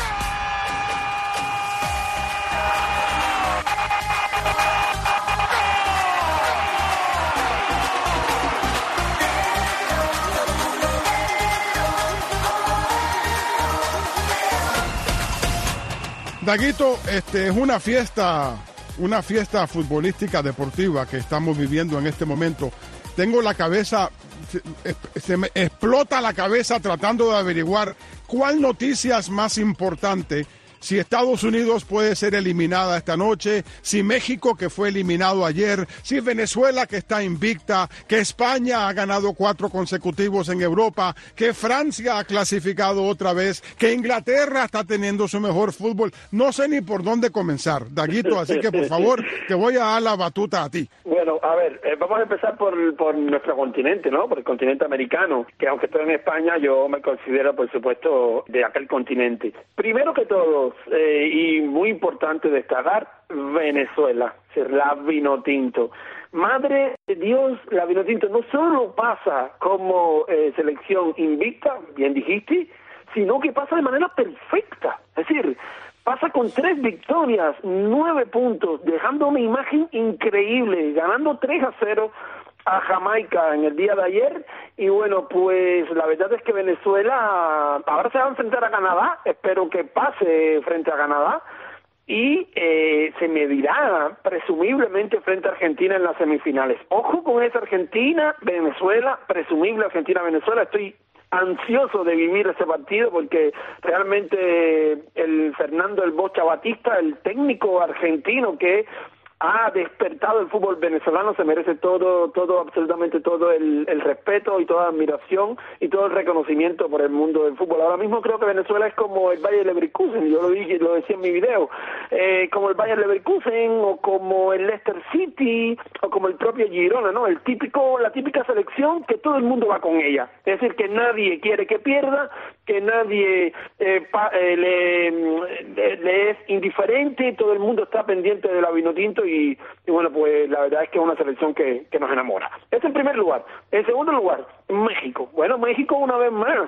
Daguito, este es una fiesta, una fiesta futbolística deportiva que estamos viviendo en este momento. Tengo la cabeza, se, se me explota la cabeza tratando de averiguar cuál noticia es más importante. Si Estados Unidos puede ser eliminada esta noche, si México, que fue eliminado ayer, si Venezuela, que está invicta, que España ha ganado cuatro consecutivos en Europa, que Francia ha clasificado otra vez, que Inglaterra está teniendo su mejor fútbol. No sé ni por dónde comenzar, Daguito, así que por favor, te voy a dar la batuta a ti. Bueno, a ver, eh, vamos a empezar por, por nuestro continente, ¿no? Por el continente americano, que aunque estoy en España, yo me considero, por supuesto, de aquel continente. Primero que todo, Eh, y muy importante destacar, Venezuela, la Vinotinto. Madre de Dios, la Vinotinto no solo pasa como eh, selección invicta, bien dijiste, sino que pasa de manera perfecta. Es decir, pasa con tres victorias, nueve puntos, dejando una imagen increíble, ganando tres a cero a Jamaica en el día de ayer, y bueno, pues la verdad es que Venezuela ahora se va a enfrentar a Canadá, espero que pase frente a Canadá, y eh, se medirá presumiblemente frente a Argentina en las semifinales. Ojo con esa Argentina, Venezuela, presumible Argentina-Venezuela, estoy ansioso de vivir ese partido porque realmente el Fernando El Bocha Batista, el técnico argentino que ha despertado el fútbol venezolano, se merece todo, todo, absolutamente todo el, el respeto y toda la admiración y todo el reconocimiento por el mundo del fútbol. Ahora mismo creo que Venezuela es como el Bayer Leverkusen, yo lo dije, lo decía en mi video, eh, como el Bayer Leverkusen o como el Leicester City o como el propio Girona, ¿no? El típico, la típica selección que todo el mundo va con ella, es decir, que nadie quiere que pierda, que nadie eh, pa, eh, le, le, le es indiferente, todo el mundo está pendiente de la Vinotinto y Y, y bueno, pues la verdad es que es una selección que, que nos enamora. Eso en primer lugar. En segundo lugar, México. Bueno, México una vez más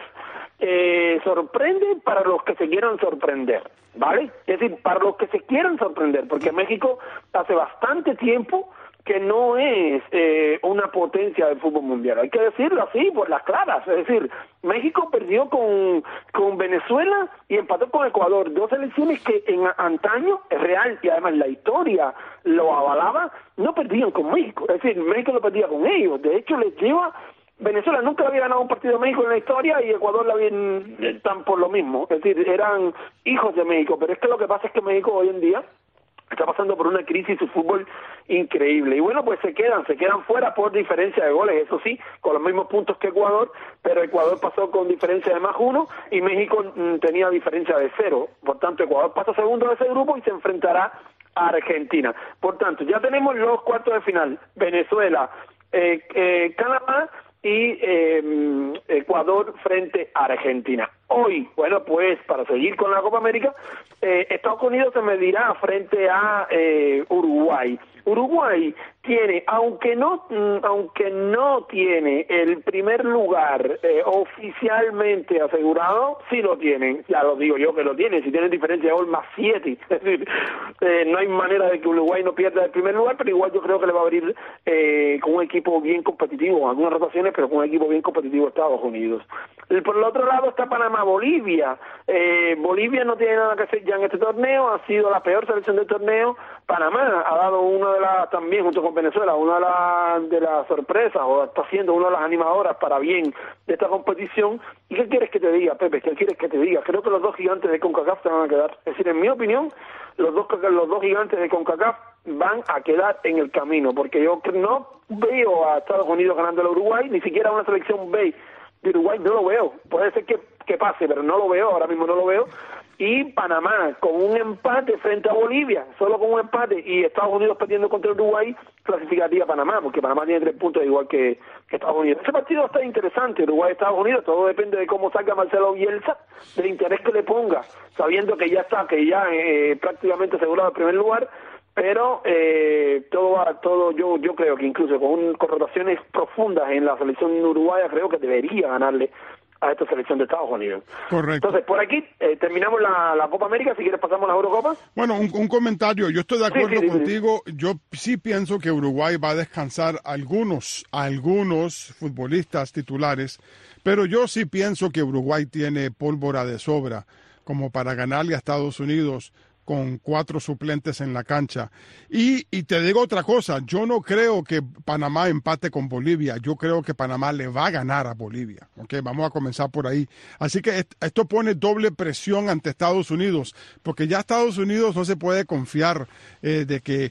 eh, sorprende para los que se quieran sorprender, ¿vale? Es decir, para los que se quieran sorprender, porque México hace bastante tiempo que no es eh, una potencia del fútbol mundial, hay que decirlo así, por las claras, es decir, México perdió con, con Venezuela y empató con Ecuador, dos selecciones que en antaño, es real, y además la historia lo avalaba, no perdían con México, es decir, México no perdía con ellos, de hecho les lleva, Venezuela nunca había ganado un partido de México en la historia y Ecuador la habían tan por lo mismo, es decir, eran hijos de México, pero es que lo que pasa es que México hoy en día está pasando por una crisis su fútbol increíble, y bueno, pues se quedan, se quedan fuera por diferencia de goles, eso sí, con los mismos puntos que Ecuador, pero Ecuador pasó con diferencia de más uno, y México mm, tenía diferencia de cero, por tanto Ecuador pasa segundo de ese grupo y se enfrentará a Argentina, por tanto, ya tenemos los cuartos de final, Venezuela, eh, eh, Canadá, y eh, Ecuador frente a Argentina. Hoy, bueno, pues para seguir con la Copa América, eh, Estados Unidos se medirá frente a eh, Uruguay. Uruguay tiene, aunque no, aunque no tiene el primer lugar eh, oficialmente asegurado, sí lo tienen, ya lo digo yo que lo tienen, si tienen diferencia de gol más siete, es decir, eh, no hay manera de que Uruguay no pierda el primer lugar, pero igual yo creo que le va a abrir eh, con un equipo bien competitivo, algunas rotaciones, pero con un equipo bien competitivo Estados Unidos. Y por el otro lado está Panamá, Bolivia, eh, Bolivia no tiene nada que hacer ya en este torneo, ha sido la peor selección del torneo, Panamá ha dado una de las, también junto con Venezuela, una de las de las sorpresas, o está siendo una de las animadoras para bien de esta competición. ¿Y qué quieres que te diga, Pepe? ¿Qué quieres que te diga? Creo que los dos gigantes de CONCACAF se van a quedar. Es decir, en mi opinión, los dos los dos gigantes de CONCACAF van a quedar en el camino, porque yo no veo a Estados Unidos ganando a Uruguay, ni siquiera una selección B de Uruguay, no lo veo. Puede ser que, que pase, pero no lo veo, ahora mismo no lo veo. Y Panamá con un empate frente a Bolivia, solo con un empate, y Estados Unidos perdiendo contra Uruguay, clasificaría a Panamá, porque Panamá tiene tres puntos igual que, que Estados Unidos. Ese partido está interesante, Uruguay-Estados Unidos, todo depende de cómo salga Marcelo Bielsa, del interés que le ponga, sabiendo que ya está, que ya eh, prácticamente asegurado el primer lugar, pero eh, todo va, todo yo yo creo que incluso con, un, con rotaciones profundas en la selección uruguaya, creo que debería ganarle a esta selección de Estados Unidos. Correcto. Entonces, por aquí eh, terminamos la, la Copa América, si quieres pasamos a la Eurocopa. Bueno, un, un comentario, yo estoy de acuerdo sí, sí, contigo, sí. Yo sí pienso que Uruguay va a descansar algunos, algunos futbolistas titulares, pero yo sí pienso que Uruguay tiene pólvora de sobra como para ganarle a Estados Unidos con cuatro suplentes en la cancha. Y, y te digo otra cosa, yo no creo que Panamá empate con Bolivia, yo creo que Panamá le va a ganar a Bolivia. Okay, vamos a comenzar por ahí. Así que esto pone doble presión ante Estados Unidos, porque ya Estados Unidos no se puede confiar eh, de, que,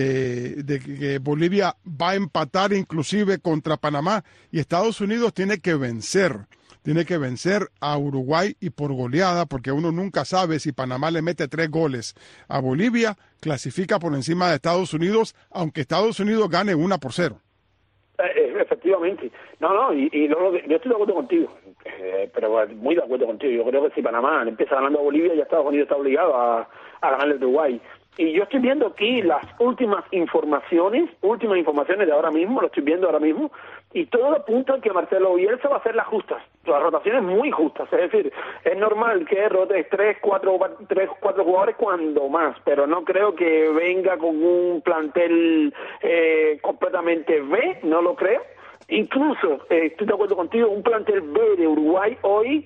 de, de que Bolivia va a empatar inclusive contra Panamá, y Estados Unidos tiene que vencer. Tiene que vencer a Uruguay y por goleada, porque uno nunca sabe si Panamá le mete tres goles a Bolivia, clasifica por encima de Estados Unidos, aunque Estados Unidos gane una por cero. Eh, efectivamente. No, no, y, y no, yo estoy de acuerdo contigo, eh, pero muy de acuerdo contigo. Yo creo que si Panamá empieza ganando a Bolivia, ya Estados Unidos está obligado a, a ganarle a Uruguay. Y yo estoy viendo aquí las últimas informaciones, últimas informaciones de ahora mismo, lo estoy viendo ahora mismo, y todo apunta a que Marcelo Bielsa va a hacer las justas, las rotaciones muy justas, es decir, es normal que rotes tres, cuatro, tres, cuatro jugadores cuando más, pero no creo que venga con un plantel eh, completamente B, no lo creo. Incluso, eh, estoy de acuerdo contigo, un plantel B de Uruguay hoy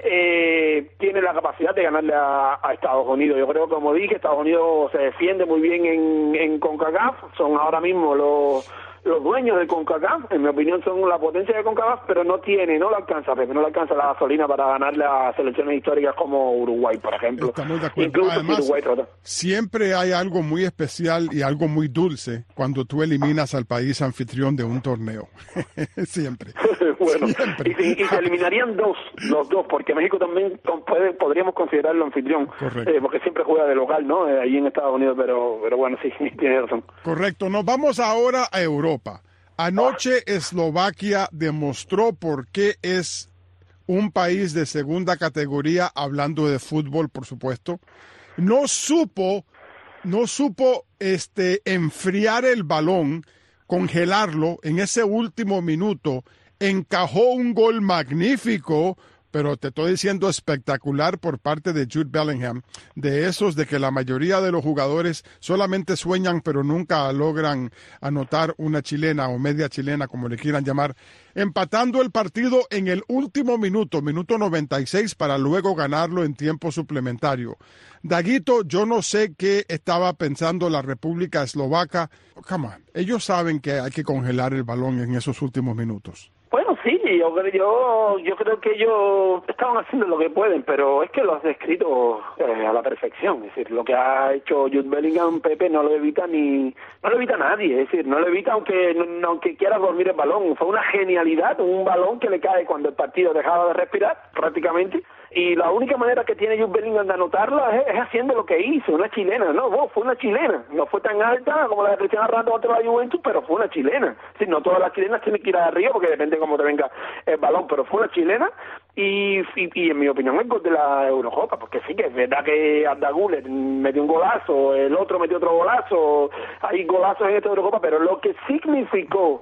eh, tiene la capacidad de ganarle a, a Estados Unidos. Yo creo, como dije, Estados Unidos se defiende muy bien en, en CONCACAF, son ahora mismo los los dueños de CONCACAF, en mi opinión son la potencia de CONCACAF, pero no tiene, no le alcanza, Pepe, no le alcanza la gasolina para ganarle a selecciones históricas como Uruguay, por ejemplo. Estamos de acuerdo. Incluso Además, Uruguay trata. Siempre hay algo muy especial y algo muy dulce cuando tú eliminas al país anfitrión de un torneo. Siempre. Bueno, Siempre. Y, se, y se eliminarían dos, los dos, porque México también puede, podríamos considerarlo anfitrión, eh, porque siempre juega de local, ¿no? Eh, ahí en Estados Unidos, pero, pero bueno, sí, tiene razón. Correcto. Nos vamos ahora a Europa. Anoche Eslovaquia demostró por qué es un país de segunda categoría, hablando de fútbol, por supuesto. No supo, no supo este, enfriar el balón, congelarlo en ese último minuto. Encajó un gol magnífico, pero te estoy diciendo espectacular por parte de Jude Bellingham, de esos de que la mayoría de los jugadores solamente sueñan pero nunca logran anotar una chilena o media chilena, como le quieran llamar, empatando el partido en el último minuto, minuto noventa y seis, para luego ganarlo en tiempo suplementario. Daguito, yo no sé qué estaba pensando la República Eslovaca. Come on, ellos saben que hay que congelar el balón en esos últimos minutos. Bueno, sí, yo, yo, yo creo que ellos estaban haciendo lo que pueden, pero es que lo has descrito eh, a la perfección. Es decir, lo que ha hecho Jude Bellingham, Pepe, no lo evita ni no lo evita nadie. Es decir, no lo evita aunque no, aunque quiera dormir el balón. Fue una genialidad, un balón que le cae cuando el partido dejaba de respirar, prácticamente. Y la única manera que tiene Jude Bellingham de anotarla es, es haciendo lo que hizo, una chilena, no, vos, fue una chilena, no fue tan alta como la de Cristiano Ronaldo contra la Juventus, pero fue una chilena. Sí, no todas las chilenas tienen que ir arriba porque depende de cómo te venga el balón, pero fue una chilena y, y, y en mi opinión el gol de la Eurocopa, porque sí que es verdad que Arda Güler metió un golazo, el otro metió otro golazo, hay golazos en esta Eurocopa, pero lo que significó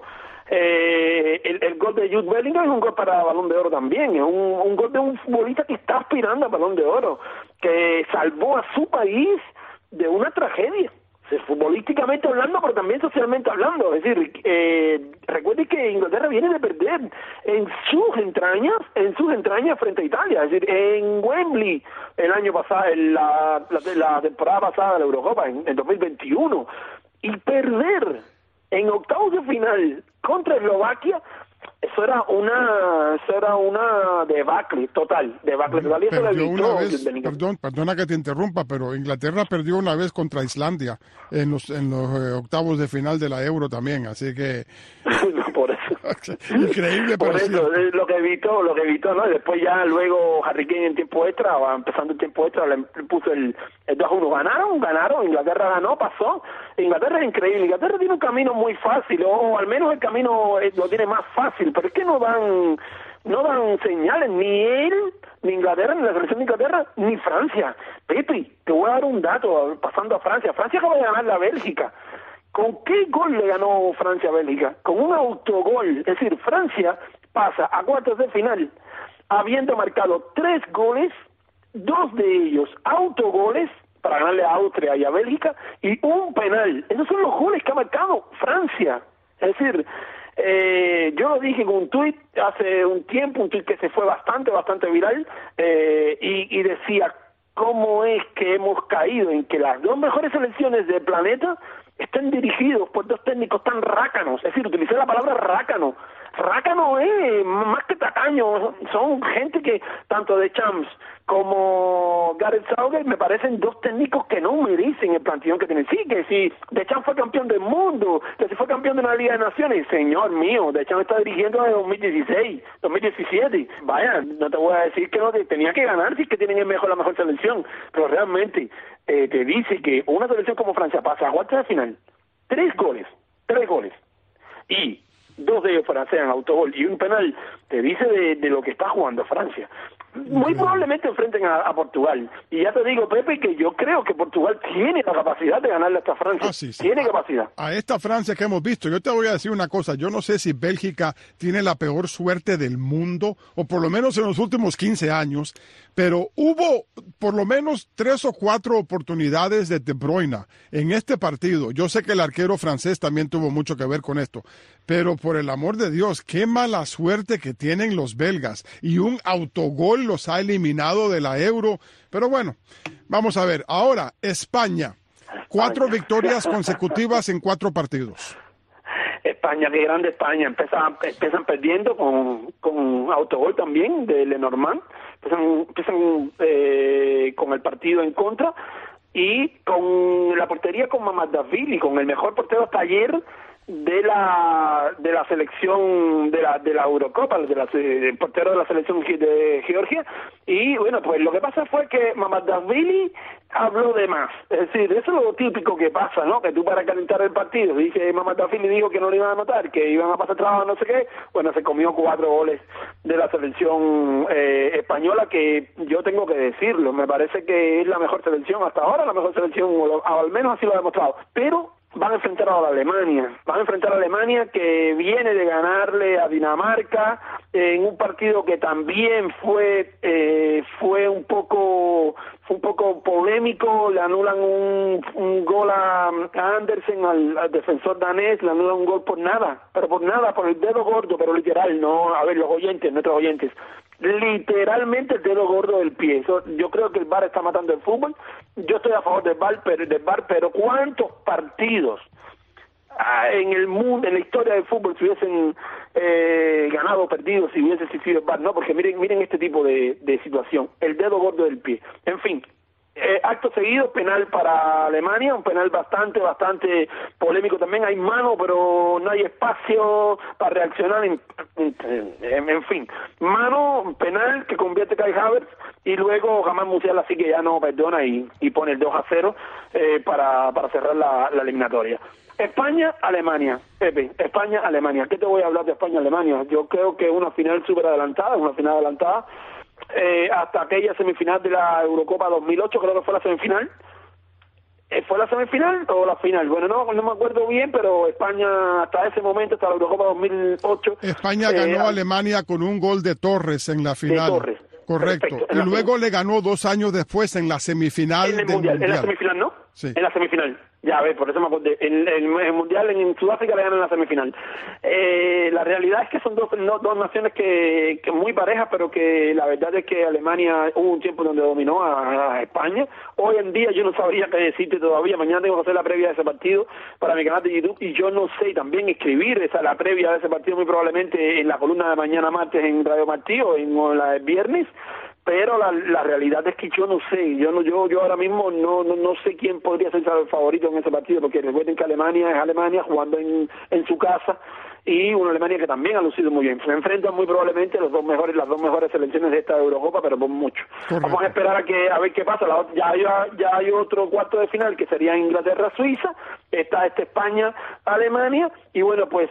Eh, el, el gol de Jude Bellingham es un gol para Balón de Oro también, es un, un gol de un futbolista que está aspirando a Balón de Oro, que salvó a su país de una tragedia, o sea, futbolísticamente hablando, pero también socialmente hablando. Es decir, eh, recuerde que Inglaterra viene de perder en sus entrañas, en sus entrañas frente a Italia, es decir, en Wembley el año pasado, en la, la, la temporada pasada de la Eurocopa, en, en dos mil veintiuno, y perder en octavos de final contra Eslovaquia, eso era una eso era una debacle total, debacle total, y eso le evitó, una vez, perdón, perdona que te interrumpa, pero Inglaterra perdió una vez contra Islandia en los en los eh, octavos de final de la Euro también, así que no, por eso increíble, por pero eso es lo que evitó, lo que evitó, ¿no? Y después ya luego Harry Kane en tiempo extra, o empezando el tiempo extra, le puso el, el dos a uno, ganaron, ganaron, Inglaterra ganó, pasó. Inglaterra es increíble, Inglaterra tiene un camino muy fácil, o al menos el camino lo tiene más fácil, pero es que no dan no dan señales, ni él, ni Inglaterra, ni la selección de Inglaterra, ni Francia. Pepe, te voy a dar un dato, pasando a Francia. Francia acaba de ganar la Bélgica. ¿Con qué gol le ganó Francia a Bélgica? Con un autogol. Es decir, Francia pasa a cuartos de final habiendo marcado tres goles, dos de ellos autogoles, para ganarle a Austria y a Bélgica, y un penal. Esos son los goles que ha marcado Francia. Es decir, eh, yo lo dije con un tuit hace un tiempo, un tuit que se fue bastante, bastante viral, eh, y, y decía, ¿cómo es que hemos caído en que las dos mejores selecciones del planeta estén dirigidos por dos técnicos tan rácanos? Es decir, utilicé la palabra rácano. Rácano es más que tacaño, son gente que, tanto de Champs como Gareth Southgate, me parecen dos técnicos que no merecen el plantillón que tienen. Sí, que si Deschamps fue campeón del mundo, que si fue campeón de una Liga de Naciones, señor mío, Deschamps está dirigiendo desde dos mil dieciséis, dos mil diecisiete. Vaya, no te voy a decir que no tenía que ganar, si es que tienen el mejor, la mejor selección, pero realmente eh, te dice que una selección como Francia pasa a cuartos de final, tres goles, tres goles, y dos de ellos franceses en autogol y un penal, te dice de, de lo que está jugando Francia. muy probablemente enfrenten a, a Portugal. Y ya te digo, Pepe, que yo creo que Portugal tiene la capacidad de ganarle a esta Francia. Ah, sí, sí. Tiene a, capacidad. A esta Francia que hemos visto, yo te voy a decir una cosa, yo no sé si Bélgica tiene la peor suerte del mundo, o por lo menos en los últimos quince años, pero hubo por lo menos tres o cuatro oportunidades de De Bruyne en este partido. Yo sé que el arquero francés también tuvo mucho que ver con esto, pero por el amor de Dios, qué mala suerte que tienen los belgas, y un autogol los ha eliminado de la Euro. Pero bueno, vamos a ver. Ahora, España, cuatro victorias consecutivas en cuatro partidos. España, qué grande España. Empiezan, empiezan perdiendo con, con autogol también de Lenormand. Empiezan, empiezan eh, con el partido en contra y con la portería con Mamardashvili, con el mejor portero hasta ayer de la de la selección de la de la Eurocopa, de la, del portero de la selección de Georgia. Y bueno, pues lo que pasa fue que Mamardashvili habló de más, es decir, eso es lo típico que pasa, ¿no? Que tú para calentar el partido, dice Mamardashvili dijo que no le iban a anotar, que iban a pasar trabajo, no sé qué, bueno, se comió cuatro goles de la selección eh, española, que yo tengo que decirlo, me parece que es la mejor selección hasta ahora, la mejor selección, o al menos así lo ha demostrado, pero van a enfrentar ahora a Alemania, van a enfrentar a Alemania que viene de ganarle a Dinamarca en un partido que también fue eh, fue un poco fue un poco polémico, le anulan un, un gol a, a Andersen, al, al defensor danés, le anulan un gol por nada, pero por nada, por el dedo gordo, pero literal, no, a ver, los oyentes, nuestros oyentes, literalmente el dedo gordo del pie. Eso, yo creo que el V A R está matando el fútbol. Yo estoy a favor del V A R, pero, del V A R, pero ¿cuántos partidos ah, en el mundo, en la historia del fútbol, se hubiesen eh, ganado o perdido si hubiese existido el V A R? No, porque miren, miren este tipo de, de situación, el dedo gordo del pie. En fin. Eh, acto seguido, penal para Alemania, un penal bastante, bastante polémico también. Hay mano, pero no hay espacio para reaccionar. En, en, en fin, mano, penal que convierte Kai Havertz y luego Jamal Musiala así que ya no perdona y, y pone el dos a cero eh, para, para cerrar la, la eliminatoria. España, Alemania, Pepe, España, Alemania. ¿Qué te voy a hablar de España, Alemania? Yo creo que una final súper adelantada, una final adelantada. Eh, hasta aquella semifinal de la Eurocopa dos mil ocho, creo que fue la semifinal. Eh, ¿Fue la semifinal o la final? Bueno, no, no me acuerdo bien, pero España hasta ese momento, hasta la Eurocopa dos mil ocho... España ganó eh, a Alemania con un gol de Torres en la final. De Torres. Correcto. Perfecto. Y luego final le ganó dos años después en la semifinal en el del mundial. mundial. En la semifinal, ¿no? Sí. En la semifinal. Ya, a ver, por eso me acordé. En el, el Mundial en Sudáfrica le ganan en la semifinal. Eh, la realidad es que son dos, no, dos naciones que, que muy parejas, pero que la verdad es que Alemania hubo un tiempo donde dominó a, a España. Hoy en día yo no sabría qué decirte todavía. Mañana tengo que hacer la previa de ese partido para mi canal de YouTube y yo no sé también escribir esa la previa de ese partido muy probablemente en la columna de mañana martes en Radio Martí o en o la de viernes. Pero la, la realidad es que yo no sé, yo no yo yo ahora mismo no no, no sé quién podría ser el favorito en ese partido, porque recuerden que Alemania es Alemania jugando en, en su casa y una Alemania que también ha lucido muy bien. Se enfrentan muy probablemente los dos mejores las dos mejores selecciones de esta Eurocopa, pero por mucho. Correcto. Vamos a esperar a que a ver qué pasa. La, ya hay ya hay otro cuarto de final que sería Inglaterra-Suiza, está este España-Alemania y bueno, pues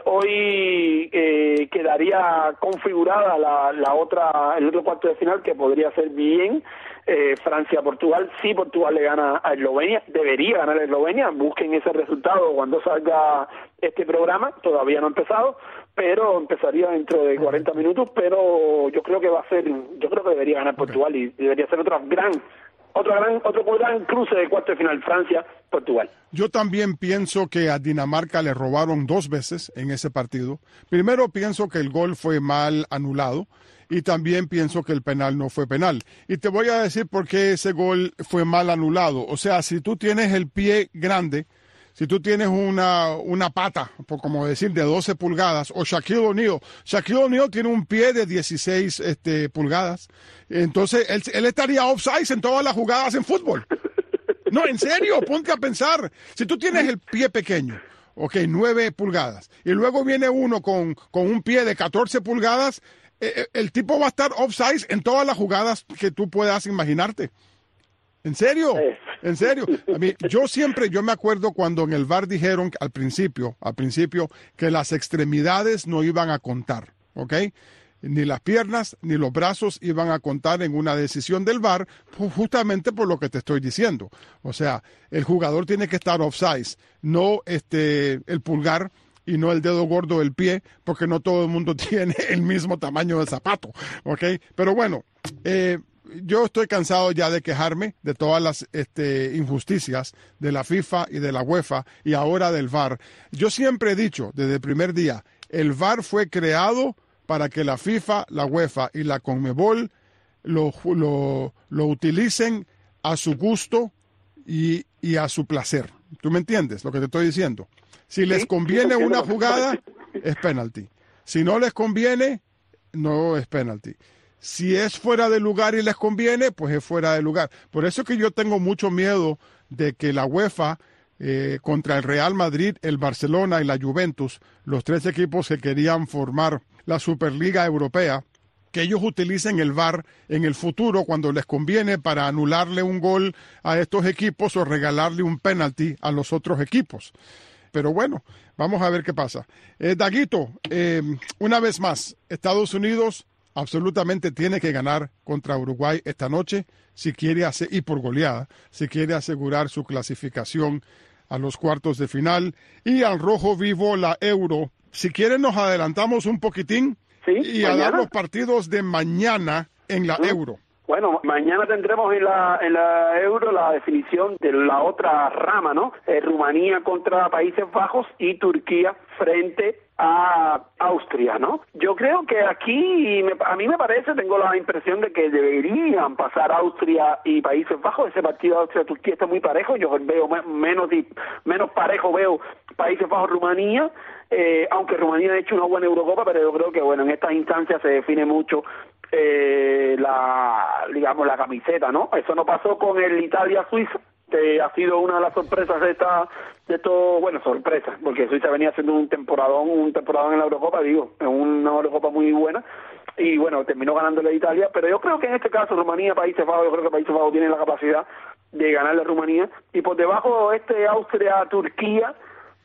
hoy eh, quedaría configurada la, la otra el otro cuarto de final que podría ser bien eh, Francia-Portugal. Si Portugal le gana a Eslovenia, debería ganar a Eslovenia. Busquen ese resultado cuando salga este programa, todavía no ha empezado, pero empezaría dentro de cuarenta minutos, pero yo creo que va a ser, yo creo que debería ganar Portugal okay. Y debería ser otra gran, otro gran, otro gran cruce de cuarto de final, Francia-Portugal. Yo también pienso que a Dinamarca le robaron dos veces en ese partido. Primero pienso que el gol fue mal anulado y también pienso que el penal no fue penal. Y te voy a decir por qué ese gol fue mal anulado. O sea, si tú tienes el pie grande, si tú tienes una, una pata, por como decir, de doce pulgadas, o Shaquille O'Neal, Shaquille O'Neal tiene un pie de dieciséis este, pulgadas, entonces él, él estaría offside en todas las jugadas en fútbol. No, en serio, ponte a pensar. Si tú tienes el pie pequeño, ok, nueve pulgadas, y luego viene uno con, con un pie de catorce pulgadas, eh, el tipo va a estar offside en todas las jugadas que tú puedas imaginarte. ¿En serio? ¿En serio? A mí, yo siempre, yo me acuerdo cuando en el V A R dijeron al principio, al principio, que las extremidades no iban a contar, ¿ok? ni las piernas ni los brazos iban a contar en una decisión del V A R, justamente por lo que te estoy diciendo. O sea, el jugador tiene que estar offside, no este, el pulgar y no el dedo gordo del pie, porque no todo el mundo tiene el mismo tamaño de zapato, ¿ok? Pero bueno, eh, yo estoy cansado ya de quejarme de todas las este, injusticias de la FIFA y de la UEFA y ahora del V A R. Yo siempre he dicho, desde el primer día, el V A R fue creado para que la FIFA, la UEFA y la CONMEBOL lo, lo, lo utilicen a su gusto y, y a su placer. ¿Tú me entiendes lo que te estoy diciendo? Si les conviene una jugada, es penalti. Si no les conviene, no es penalti. Si es fuera de lugar y les conviene, pues es fuera de lugar. Por eso es que yo tengo mucho miedo de que la UEFA, eh, contra el Real Madrid, el Barcelona y la Juventus, los tres equipos que querían formar la Superliga Europea, que ellos utilicen el V A R en el futuro cuando les conviene para anularle un gol a estos equipos o regalarle un penalti a los otros equipos. Pero bueno, vamos a ver qué pasa. Eh, Daguito, eh, una vez más, Estados Unidos absolutamente tiene que ganar contra Uruguay esta noche si quiere hacer, y por goleada, si quiere asegurar su clasificación a los cuartos de final y al rojo vivo la Euro. Si quieren nos adelantamos un poquitín sí, y mañana. A dar los partidos de mañana en la ¿Mm? Euro. Bueno, mañana tendremos en la, en la Euro la definición de la otra rama, ¿no? Eh, Rumanía contra Países Bajos y Turquía frente a Austria, ¿no? Yo creo que aquí, me, a mí me parece, tengo la impresión de que deberían pasar Austria y Países Bajos. Ese partido Austria-Turquía está muy parejo. Yo veo menos, menos parejo, veo Países Bajos-Rumanía. Eh, aunque Rumanía ha hecho una buena Eurocopa, pero yo creo que bueno, en estas instancias se define mucho eh, la, digamos, la camiseta, ¿no? Eso no pasó con el Italia-Suiza, que ha sido una de las sorpresas de esta, de esto, bueno, sorpresa, porque Suiza venía haciendo un temporadón, un temporadón en la Eurocopa, digo, en una Eurocopa muy buena, y bueno, terminó ganándole a Italia, pero yo creo que en este caso Rumanía, Países Bajos, yo creo que Países Bajos tiene la capacidad de ganarle a Rumanía, y por debajo este Austria-Turquía,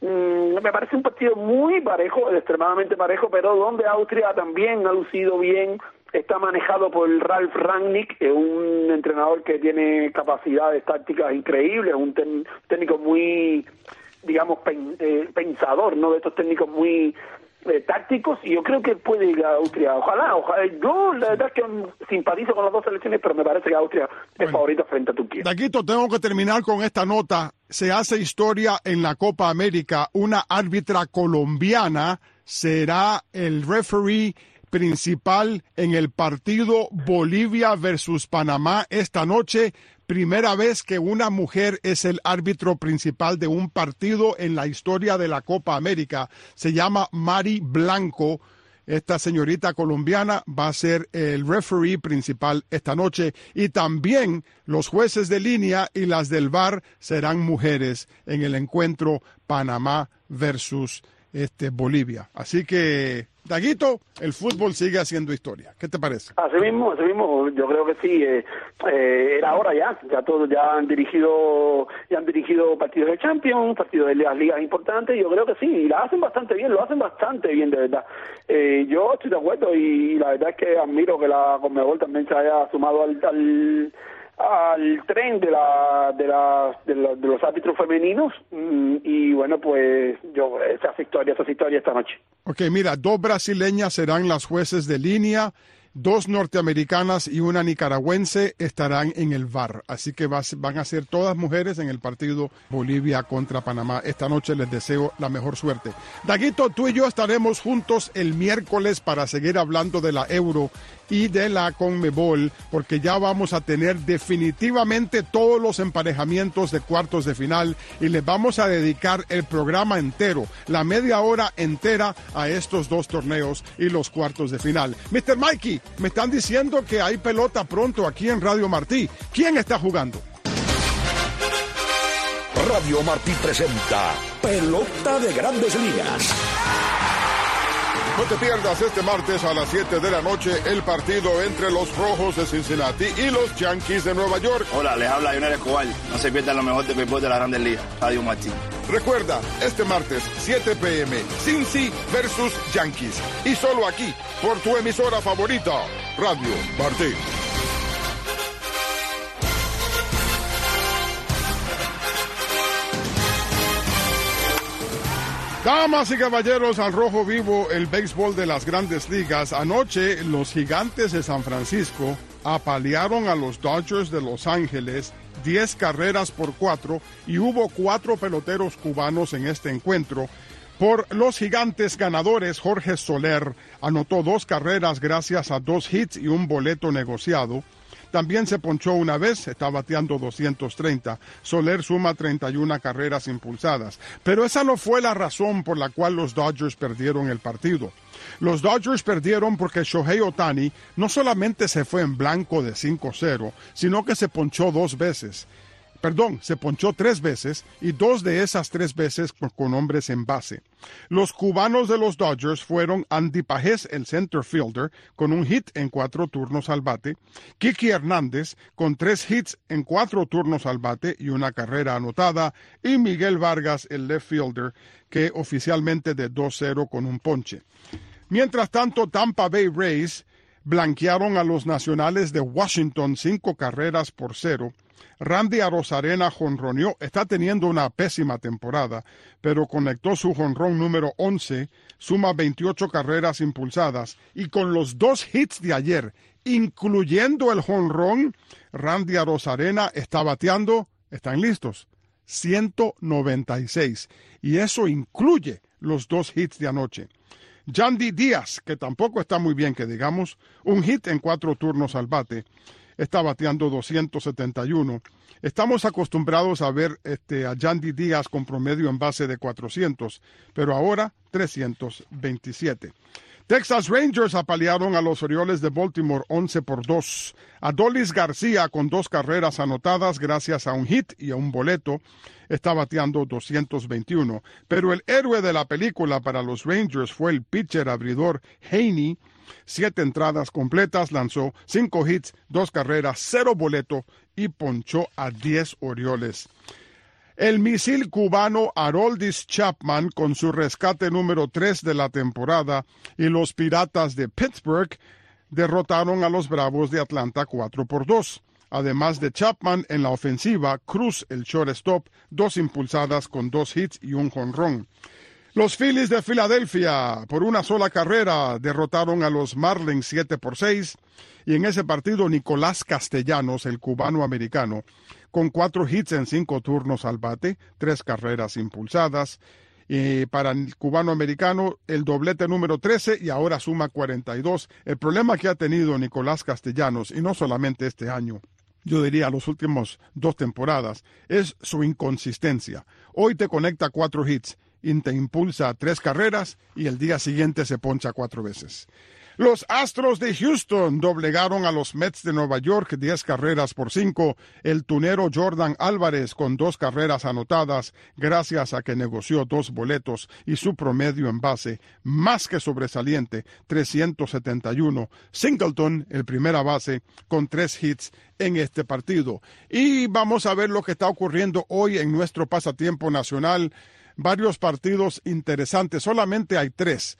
me parece un partido muy parejo, extremadamente parejo, pero donde Austria también ha lucido bien, está manejado por Ralf Rangnick, que es un entrenador que tiene capacidades tácticas increíbles, un ten, técnico muy, digamos, pen, eh, pensador, ¿no? De estos técnicos muy eh, tácticos, y yo creo que puede ir a Austria. Ojalá, ojalá. Yo la verdad es que simpatizo con las dos selecciones, pero me parece que Austria bueno, es favorita frente a Turquía. Daguito, tengo que terminar con esta nota. Se hace historia en la Copa América. Una árbitra colombiana será el referee principal en el partido Bolivia versus Panamá esta noche. Primera vez que una mujer es el árbitro principal de un partido en la historia de la Copa América. Se llama Mari Blanco. Esta señorita colombiana va a ser el referee principal esta noche, y también los jueces de línea y las del V A R serán mujeres en el encuentro Panamá versus este, Bolivia. Así que, Daguito, el fútbol sigue haciendo historia. ¿Qué te parece? Así mismo, así mismo. Yo creo que sí. Eh, eh, era hora ya. Ya todos ya han dirigido, ya han dirigido partidos de Champions, partidos de las ligas importantes. Yo creo que sí. Y la hacen bastante bien, lo hacen bastante bien, de verdad. Eh, yo estoy de acuerdo, y la verdad es que admiro que la CONMEBOL también se haya sumado al, al al tren de la de la de, la, de los árbitros femeninos, y bueno, pues yo esas historias, esas historias esta noche. Ok, mira, dos brasileñas serán las jueces de línea, dos norteamericanas y una nicaragüense estarán en el V A R. Así que va, van a ser todas mujeres en el partido Bolivia contra Panamá. Esta noche les deseo la mejor suerte. Daguito, tú y yo estaremos juntos el miércoles para seguir hablando de la Euro y de la CONMEBOL, porque ya vamos a tener definitivamente todos los emparejamientos de cuartos de final, y les vamos a dedicar el programa entero, la media hora entera, a estos dos torneos y los cuartos de final. mister Mikey, me están diciendo que hay pelota pronto aquí en Radio Martí. ¿Quién está jugando? Radio Martí presenta Pelota de Grandes Ligas. No te pierdas este martes a las siete de la noche el partido entre los Rojos de Cincinnati y los Yankees de Nueva York. Hola, les habla Junior Escobar. No se pierdan lo mejor de béisbol de la Grandes Ligas. Radio Martí. Recuerda, este martes, siete p m, Cincy versus Yankees. Y solo aquí, por tu emisora favorita, Radio Martí. Damas y caballeros, al rojo vivo el béisbol de las Grandes Ligas. Anoche, los Gigantes de San Francisco apalearon a los Dodgers de Los Ángeles diez carreras por cuatro y hubo cuatro peloteros cubanos en este encuentro. Por los Gigantes ganadores, Jorge Soler anotó dos carreras gracias a dos hits y un boleto negociado. También se ponchó una vez, está bateando doscientos treinta. Soler suma treinta y una carreras impulsadas. Pero esa no fue la razón por la cual los Dodgers perdieron el partido. Los Dodgers perdieron porque Shohei Ohtani no solamente se fue en blanco de cinco cero, sino que se ponchó dos veces. Perdón, se ponchó tres veces y dos de esas tres veces con, con hombres en base. Los cubanos de los Dodgers fueron Andy Pajés, el center fielder, con un hit en cuatro turnos al bate, Kiki Hernández con tres hits en cuatro turnos al bate y una carrera anotada, y Miguel Vargas, el left fielder, que oficialmente de dos cero con un ponche. Mientras tanto, Tampa Bay Rays blanquearon a los Nacionales de Washington cinco carreras por cero. Randy Arozarena jonroneó, está teniendo una pésima temporada, pero conectó su jonrón número once, suma veintiocho carreras impulsadas, y con los dos hits de ayer, incluyendo el jonrón, Randy Arozarena está bateando, están listos, ciento noventa y seis, y eso incluye los dos hits de anoche. Yandy Díaz, que tampoco está muy bien que digamos, un hit en cuatro turnos al bate, está bateando doscientos setenta y uno. Estamos acostumbrados a ver este, a Yandy Díaz con promedio en base de cuatrocientos, pero ahora trescientos veintisiete. Texas Rangers apalearon a los Orioles de Baltimore once por dos. Adolis García, con dos carreras anotadas gracias a un hit y a un boleto, está bateando doscientos veintiuno. Pero el héroe de la película para los Rangers fue el pitcher abridor Heaney. Siete entradas completas, lanzó cinco hits, dos carreras, cero boleto y ponchó a diez Orioles. El misil cubano Aroldis Chapman, con su rescate número tres de la temporada, y los Piratas de Pittsburgh derrotaron a los Bravos de Atlanta cuatro por dos. Además de Chapman, en la ofensiva, Cruz, el shortstop, dos impulsadas con dos hits y un jonrón. Los Phillies de Filadelfia, por una sola carrera, derrotaron a los Marlins siete por seis, y en ese partido Nicolás Castellanos, el cubano-americano, con cuatro hits en cinco turnos al bate, tres carreras impulsadas, y para el cubano-americano el doblete número trece y ahora suma cuarenta y dos. El problema que ha tenido Nicolás Castellanos, y no solamente este año, yo diría las últimas dos temporadas, es su inconsistencia. Hoy te conecta cuatro hits y te impulsa tres carreras y el día siguiente se poncha cuatro veces. Los Astros de Houston doblegaron a los Mets de Nueva York diez carreras por cinco. El tunero Jordan Álvarez con dos carreras anotadas gracias a que negoció dos boletos y su promedio en base más que sobresaliente, trescientos setenta y uno. Singleton, el primera base, con tres hits en este partido. Y vamos a ver lo que está ocurriendo hoy en nuestro pasatiempo nacional. Varios partidos interesantes, solamente hay tres,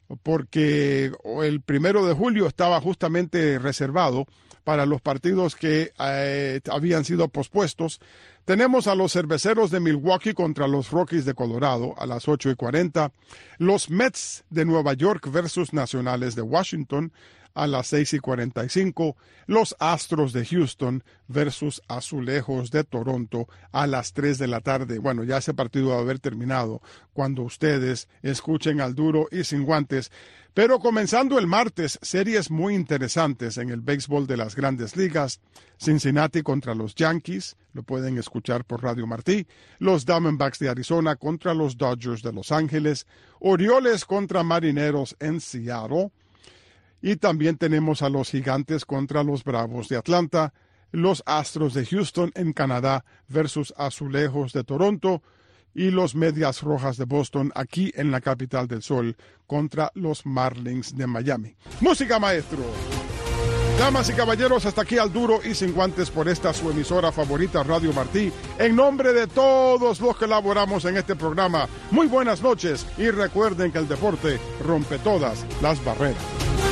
porque el primero de julio estaba justamente reservado para los partidos que eh, habían sido pospuestos. Tenemos a los Cerveceros de Milwaukee contra los Rockies de Colorado a las ocho y cuarenta, los Mets de Nueva York versus Nacionales de Washington a las seis y cuarenta y cinco, los Astros de Houston versus Azulejos de Toronto a las tres de la tarde. Bueno, ya ese partido va a haber terminado cuando ustedes escuchen al Duro y Sin Guantes. Pero comenzando el martes, series muy interesantes en el béisbol de las Grandes Ligas. Cincinnati contra los Yankees, lo pueden escuchar por Radio Martí. Los Diamondbacks de Arizona contra los Dodgers de Los Ángeles. Orioles contra Marineros en Seattle. Y también tenemos a los Gigantes contra los Bravos de Atlanta, los Astros de Houston en Canadá versus Azulejos de Toronto, y los Medias Rojas de Boston aquí en la capital del sol contra los Marlins de Miami. Música, maestro. Damas y caballeros, hasta aquí al duro y sin guantes por esta su emisora favorita, Radio Martí. En nombre de todos los que laboramos en este programa, muy buenas noches y recuerden que el deporte rompe todas las barreras.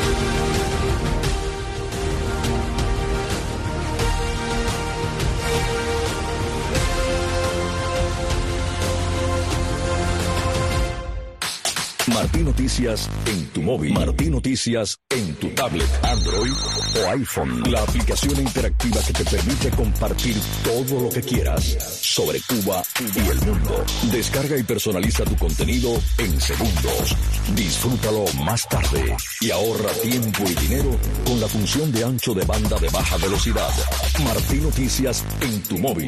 Martí Noticias en tu móvil. Martí Noticias en tu tablet, Android o iPhone. La aplicación interactiva que te permite compartir todo lo que quieras sobre Cuba y el mundo. Descarga y personaliza tu contenido en segundos. Disfrútalo más tarde y ahorra tiempo y dinero con la función de ancho de banda de baja velocidad. Martí Noticias en tu móvil.